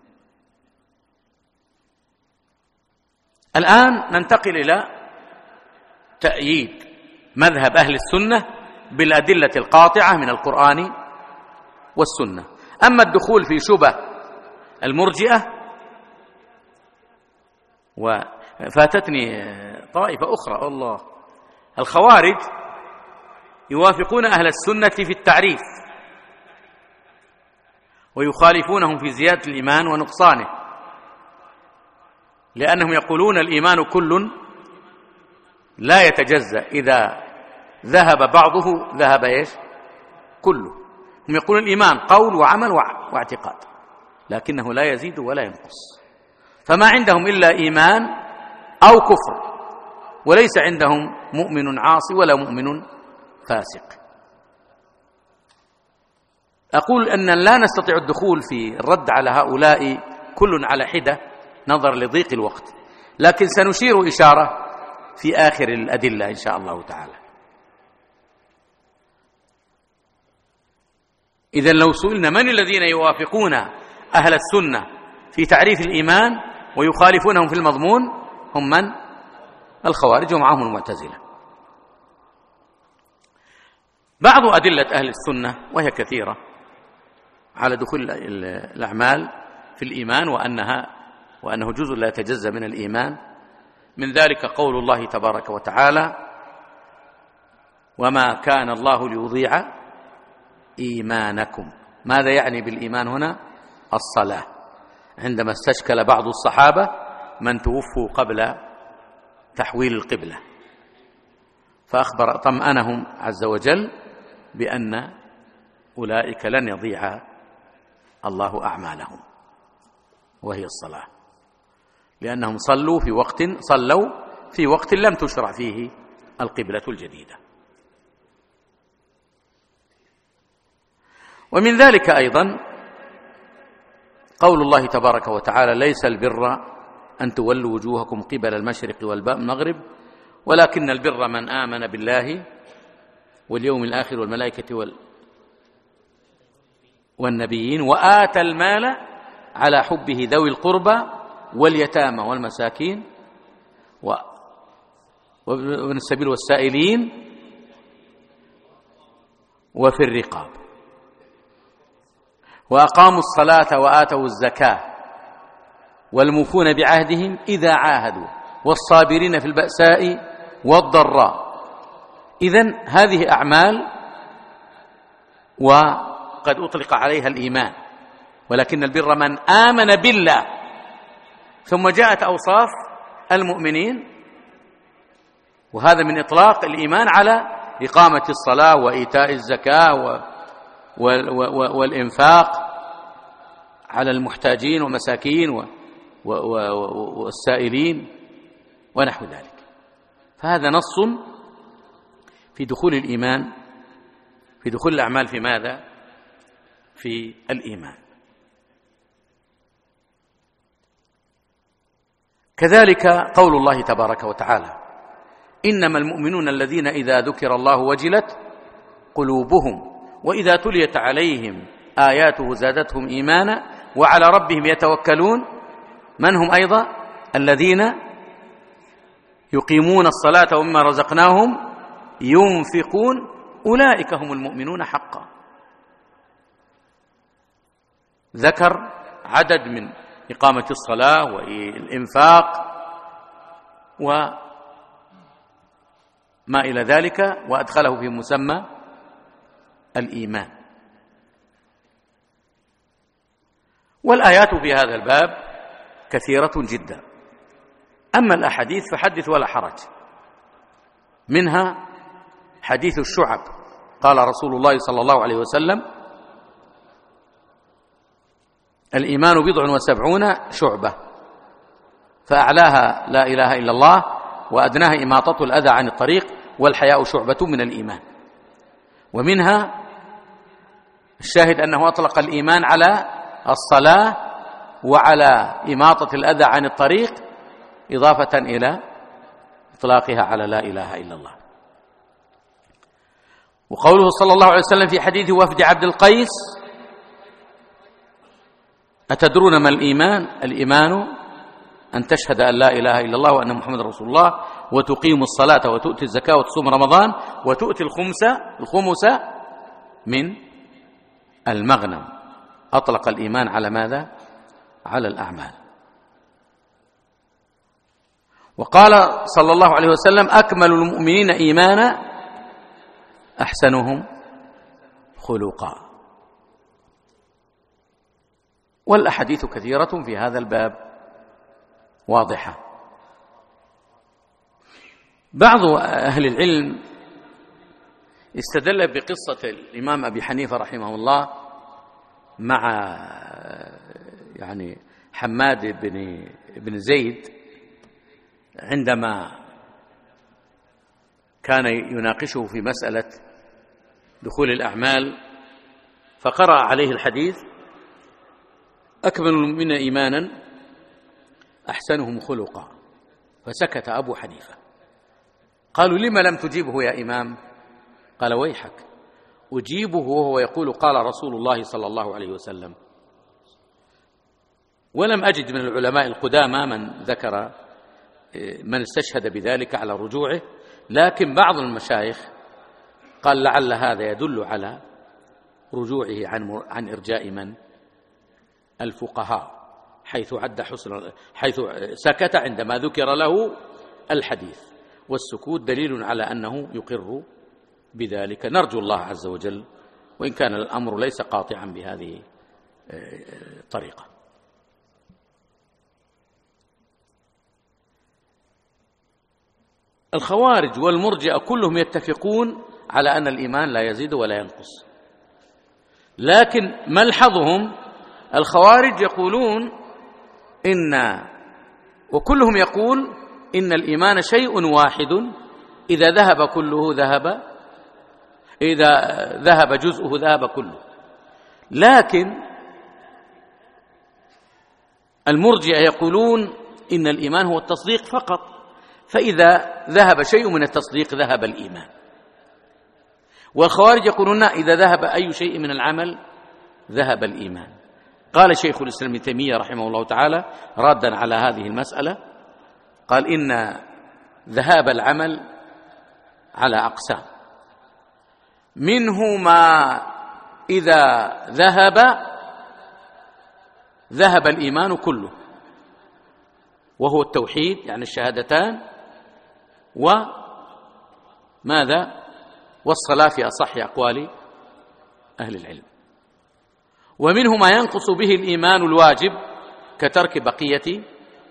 الآن ننتقل إلى تأييد مذهب أهل السنة بالأدلة القاطعة من القرآن والسنة. أما الدخول في شبه المرجئة، وفاتتني طائفة أخرى، الله، الخوارج يوافقون أهل السنة في التعريف ويخالفونهم في زيادة الإيمان ونقصانه، لأنهم يقولون الإيمان كل لا يتجزأ، إذا ذهب بعضه ذهب إيش؟ كله. هم يقولون الإيمان قول وعمل واعتقاد، لكنه لا يزيد ولا ينقص، فما عندهم إلا إيمان أو كفر، وليس عندهم مؤمن عاصي ولا مؤمن فاسق. أقول أن لا نستطيع الدخول في الرد على هؤلاء كل على حدة نظرا لضيق الوقت، لكن سنشير إشارة في آخر الأدلة إن شاء الله تعالى. إذن لو سئلنا من الذين يوافقون أهل السنة في تعريف الإيمان ويخالفونهم في المضمون، هم من؟ الخوارج ومعهم المعتزلة. بعض أدلة أهل السنة وهي كثيرة على دخول الأعمال في الإيمان وأنها وأنه جزء لا يتجزأ من الإيمان، من ذلك قول الله تبارك وتعالى: وما كان الله ليضيع إيمانكم. ماذا يعني بالإيمان هنا؟ الصلاة، عندما استشكل بعض الصحابة من توفوا قبل تحويل القبلة، فأخبر طمأنهم عز وجل بأن أولئك لن يضيع الله أعمالهم، وهي الصلاة، لأنهم صلوا في وقت صلوا في وقت لم تشرع فيه القبلة الجديدة. ومن ذلك أيضا قول الله تبارك وتعالى: ليس البر أن تولوا وجوهكم قبل المشرق والمغرب ولكن البر من آمن بالله واليوم الآخر والملائكة وال والنبيين وآتى المال على حبه ذوي القربى واليتامى والمساكين وابن السبيل والسائلين وفي الرقاب وأقاموا الصلاة وآتوا الزكاة والموفون بعهدهم إذا عاهدوا والصابرين في البأساء والضراء. إذن هذه أعمال وقد أطلق عليها الإيمان، ولكن البر من آمن بالله. ثم جاءت أوصاف المؤمنين، وهذا من إطلاق الإيمان على إقامة الصلاة وإيتاء الزكاة والإنفاق على المحتاجين ومساكين والسائلين ونحو ذلك. فهذا نص في دخول الإيمان، في دخول الأعمال في ماذا؟ في الإيمان. كذلك قول الله تبارك وتعالى: إنما المؤمنون الذين إذا ذكر الله وجلت قلوبهم وإذا تليت عليهم آياته زادتهم إيمانا وعلى ربهم يتوكلون. من هم أيضا؟ الذين يقيمون الصلاة ومما رزقناهم ينفقون أولئك هم المؤمنون حقا. ذكر عدد من إقامة الصلاة والإنفاق وما إلى ذلك، وأدخله في مسمى الإيمان. والآيات في هذا الباب كثيرة جدا، أما الأحاديث فحدث ولا حرج. منها حديث الشعب، قال رسول الله صلى الله عليه وسلم: الإيمان بضع وسبعون شعبة، فأعلاها لا إله إلا الله وأدناها إماطة الأذى عن الطريق والحياء شعبة من الإيمان. ومنها الشاهد أنه أطلق الإيمان على الصلاة وعلى إماطة الأذى عن الطريق، إضافة إلى إطلاقها على لا إله إلا الله. وقوله صلى الله عليه وسلم في حديث وفد عبد القيس: أتدرون ما الإيمان؟ الإيمان أن تشهد أن لا إله إلا الله وأن محمد رسول الله وتقيم الصلاة وتؤتي الزكاة وتصوم رمضان وتؤتي الخمس الخمس من المغنم. أطلق الإيمان على ماذا؟ على الأعمال. وقال صلى الله عليه وسلم: أكمل المؤمنين إيمانا أحسنهم خلقا. والأحاديث كثيرة في هذا الباب واضحة. بعض أهل العلم استدل بقصة الإمام أبي حنيفة رحمه الله مع يعني حماد بن بن زيد عندما كان يناقشه في مسألة دخول الأعمال، فقرأ عليه الحديث: أكمل المؤمنين إيمانا أحسنهم خلقا. فسكت أبو حنيفة. قالوا: لما لم تجيبه يا إمام؟ قال: ويحك، أجيبه وهو يقول قال رسول الله صلى الله عليه وسلم. ولم أجد من العلماء القدامى من ذكر من استشهد بذلك على رجوعه، لكن بعض المشايخ قال لعل هذا يدل على رجوعه عن عن إرجاء من؟ الفقهاء، حيث عد حسن حيث سكت عندما ذكر له الحديث، والسكوت دليل على أنه يقر بذلك. نرجو الله عز وجل، وإن كان الأمر ليس قاطعا بهذه الطريقة. الخوارج والمرجئة كلهم يتفقون على أن الإيمان لا يزيد ولا ينقص، لكن ملحظهم الخوارج يقولون إن وكلهم يقول إن الإيمان شيء واحد، إذا ذهب كله ذهب إذا ذهب جزءه ذهب كله. لكن المرجئة يقولون إن الإيمان هو التصديق فقط، فإذا ذهب شيء من التصديق ذهب الإيمان. والخوارج يقولون إذا ذهب أي شيء من العمل ذهب الإيمان. قال شيخ الإسلام ابن تيمية رحمه الله تعالى رادا على هذه المسألة، قال: إن ذهاب العمل على أقسام، منه ما إذا ذهب ذهب الإيمان كله، وهو التوحيد يعني الشهادتان، وماذا؟ والصلاة في أصح أقوال أهل العلم. ومنه ما ينقص به الإيمان الواجب كترك بقية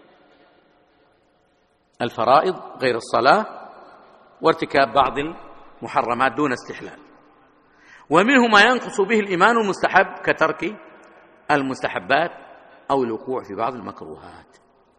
الفرائض غير الصلاة وارتكاب بعض المحرمات دون استحلال. ومنه ما ينقص به الإيمان المستحب كترك المستحبات أو الوقوع في بعض المكروهات.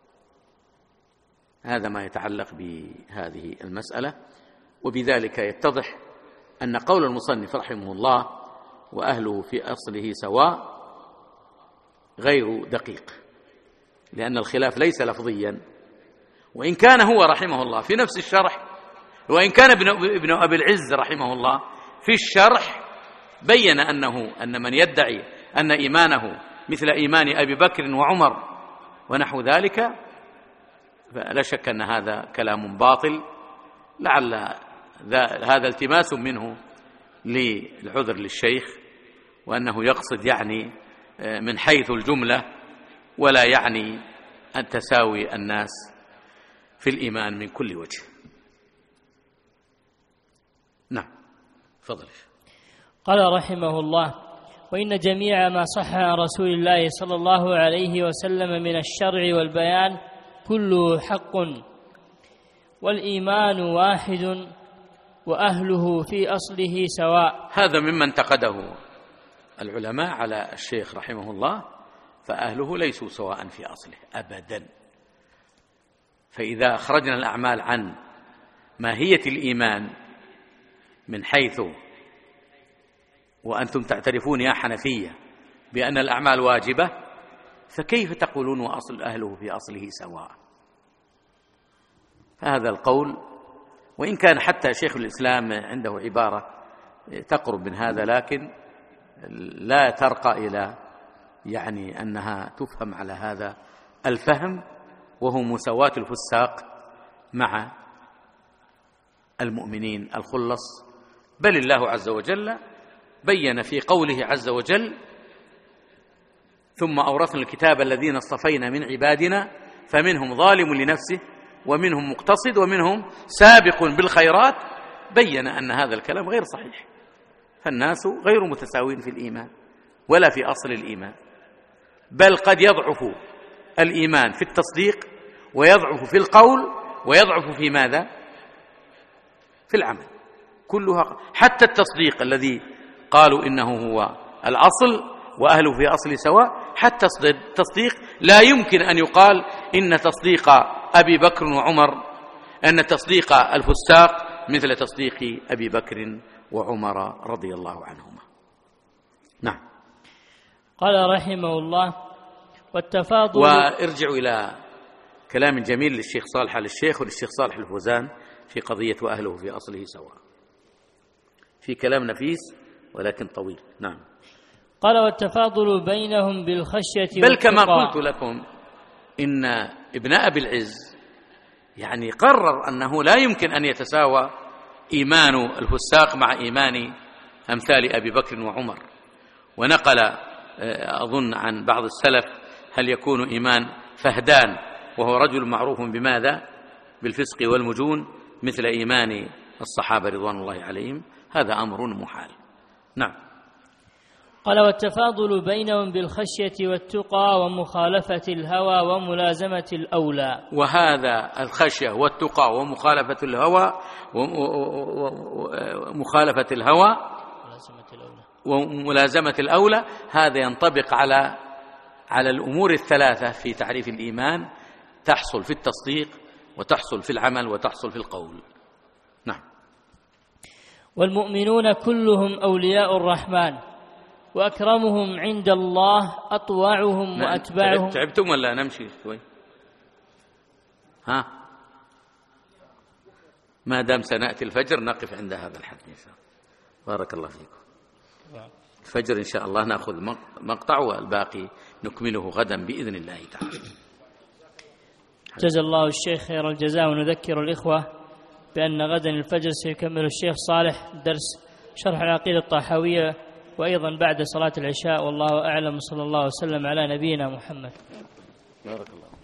هذا ما يتعلق بهذه المسألة، وبذلك يتضح أن قول المصنف رحمه الله وأهله في أصله سواء غير دقيق، لأن الخلاف ليس لفظيا، وإن كان هو رحمه الله في نفس الشرح، وإن كان ابن أبي العز رحمه الله في الشرح بين أنه أن من يدعي أن إيمانه مثل إيمان أبي بكر وعمر ونحو ذلك فلا شك أن هذا كلام باطل، لعل هذا التماس منه للعذر للشيخ، وأنه يقصد يعني من حيث الجملة ولا يعني أن تساوي الناس في الإيمان من كل وجه. نعم، فضل. قال رحمه الله: وإن جميع ما صح عن رسول الله صلى الله عليه وسلم من الشرع والبيان كله حق، والإيمان واحد، وأهله في أصله سواء. هذا مما انتقده العلماء على الشيخ رحمه الله، فأهله ليسوا سواء في أصله أبدا. فإذا أخرجنا الأعمال عن ماهية الإيمان من حيث وأنتم تعترفون يا حنفية بأن الأعمال واجبة، فكيف تقولون وأصل أهله في أصله سواء؟ هذا القول، وإن كان حتى شيخ الإسلام عنده عبارة تقرب من هذا، لكن لا ترقى إلى يعني أنها تفهم على هذا الفهم، وهو مساواة الفساق مع المؤمنين الخلص. بل الله عز وجل بين في قوله عز وجل: ثم أورثنا الكتاب الذين اصطفينا من عبادنا فمنهم ظالم لنفسه ومنهم مقتصد ومنهم سابق بالخيرات. بين أن هذا الكلام غير صحيح، فالناس غير متساوين في الإيمان ولا في أصل الإيمان، بل قد يضعف الإيمان في التصديق ويضعف في القول ويضعف في ماذا؟ في العمل. كلها حتى التصديق الذي قالوا إنه هو الأصل وأهله في أصل سواء، حتى التصديق لا يمكن أن يقال إن تصديق أبي بكر وعمر أن تصديق الفساق مثل تصديق أبي بكر وعمر رضي الله عنهما. نعم. قال رحمه الله: والتفاضل. وارجعوا إلى كلام جميل للشيخ صالح للشيخ وللشيخ صالح الفوزان في قضية وأهله في أصله سواء، في كلام نفيس ولكن طويل. نعم. قال: والتفاضل بينهم بالخشية بل كما والتقى. قلت لكم إن ابن أبي العز يعني قرر أنه لا يمكن أن يتساوى إيمان الفساق مع إيمان أمثال أبي بكر وعمر، ونقل أظن عن بعض السلف: هل يكون إيمان فهدان وهو رجل معروف بماذا؟ بالفسق والمجون مثل إيمان الصحابة رضوان الله عليهم؟ هذا أمر محال. نعم. قال: والتفاضل بينهم بالخشية والتقى ومخالفة الهوى وملازمة الأولى. وهذا الخشية والتقى ومخالفة الهوى ومخالفة الهوى وملازمة الأولى، هذا ينطبق على على الأمور الثلاثة في تعريف الإيمان، تحصل في التصديق وتحصل في العمل وتحصل في القول. نعم. والمؤمنون كلهم أولياء الرحمن، وأكرمهم عند الله أطوعهم وأتبعهم. تعبتم ولا نمشي شوي؟ ها، ما دام سنأتي الفجر نقف عند هذا الحد إن شاء الله. بارك الله فيكم. الفجر إن شاء الله نأخذ مقطع والباقي نكمله غدا بإذن الله تعالى. جزا الله الشيخ خير الجزاء. ونذكر الإخوة بأن غدا الفجر سيكمل الشيخ صالح درس شرح العقيدة الطحاوية، وأيضا بعد صلاة العشاء. والله أعلم، صلى الله وسلم على نبينا محمد. بارك الله.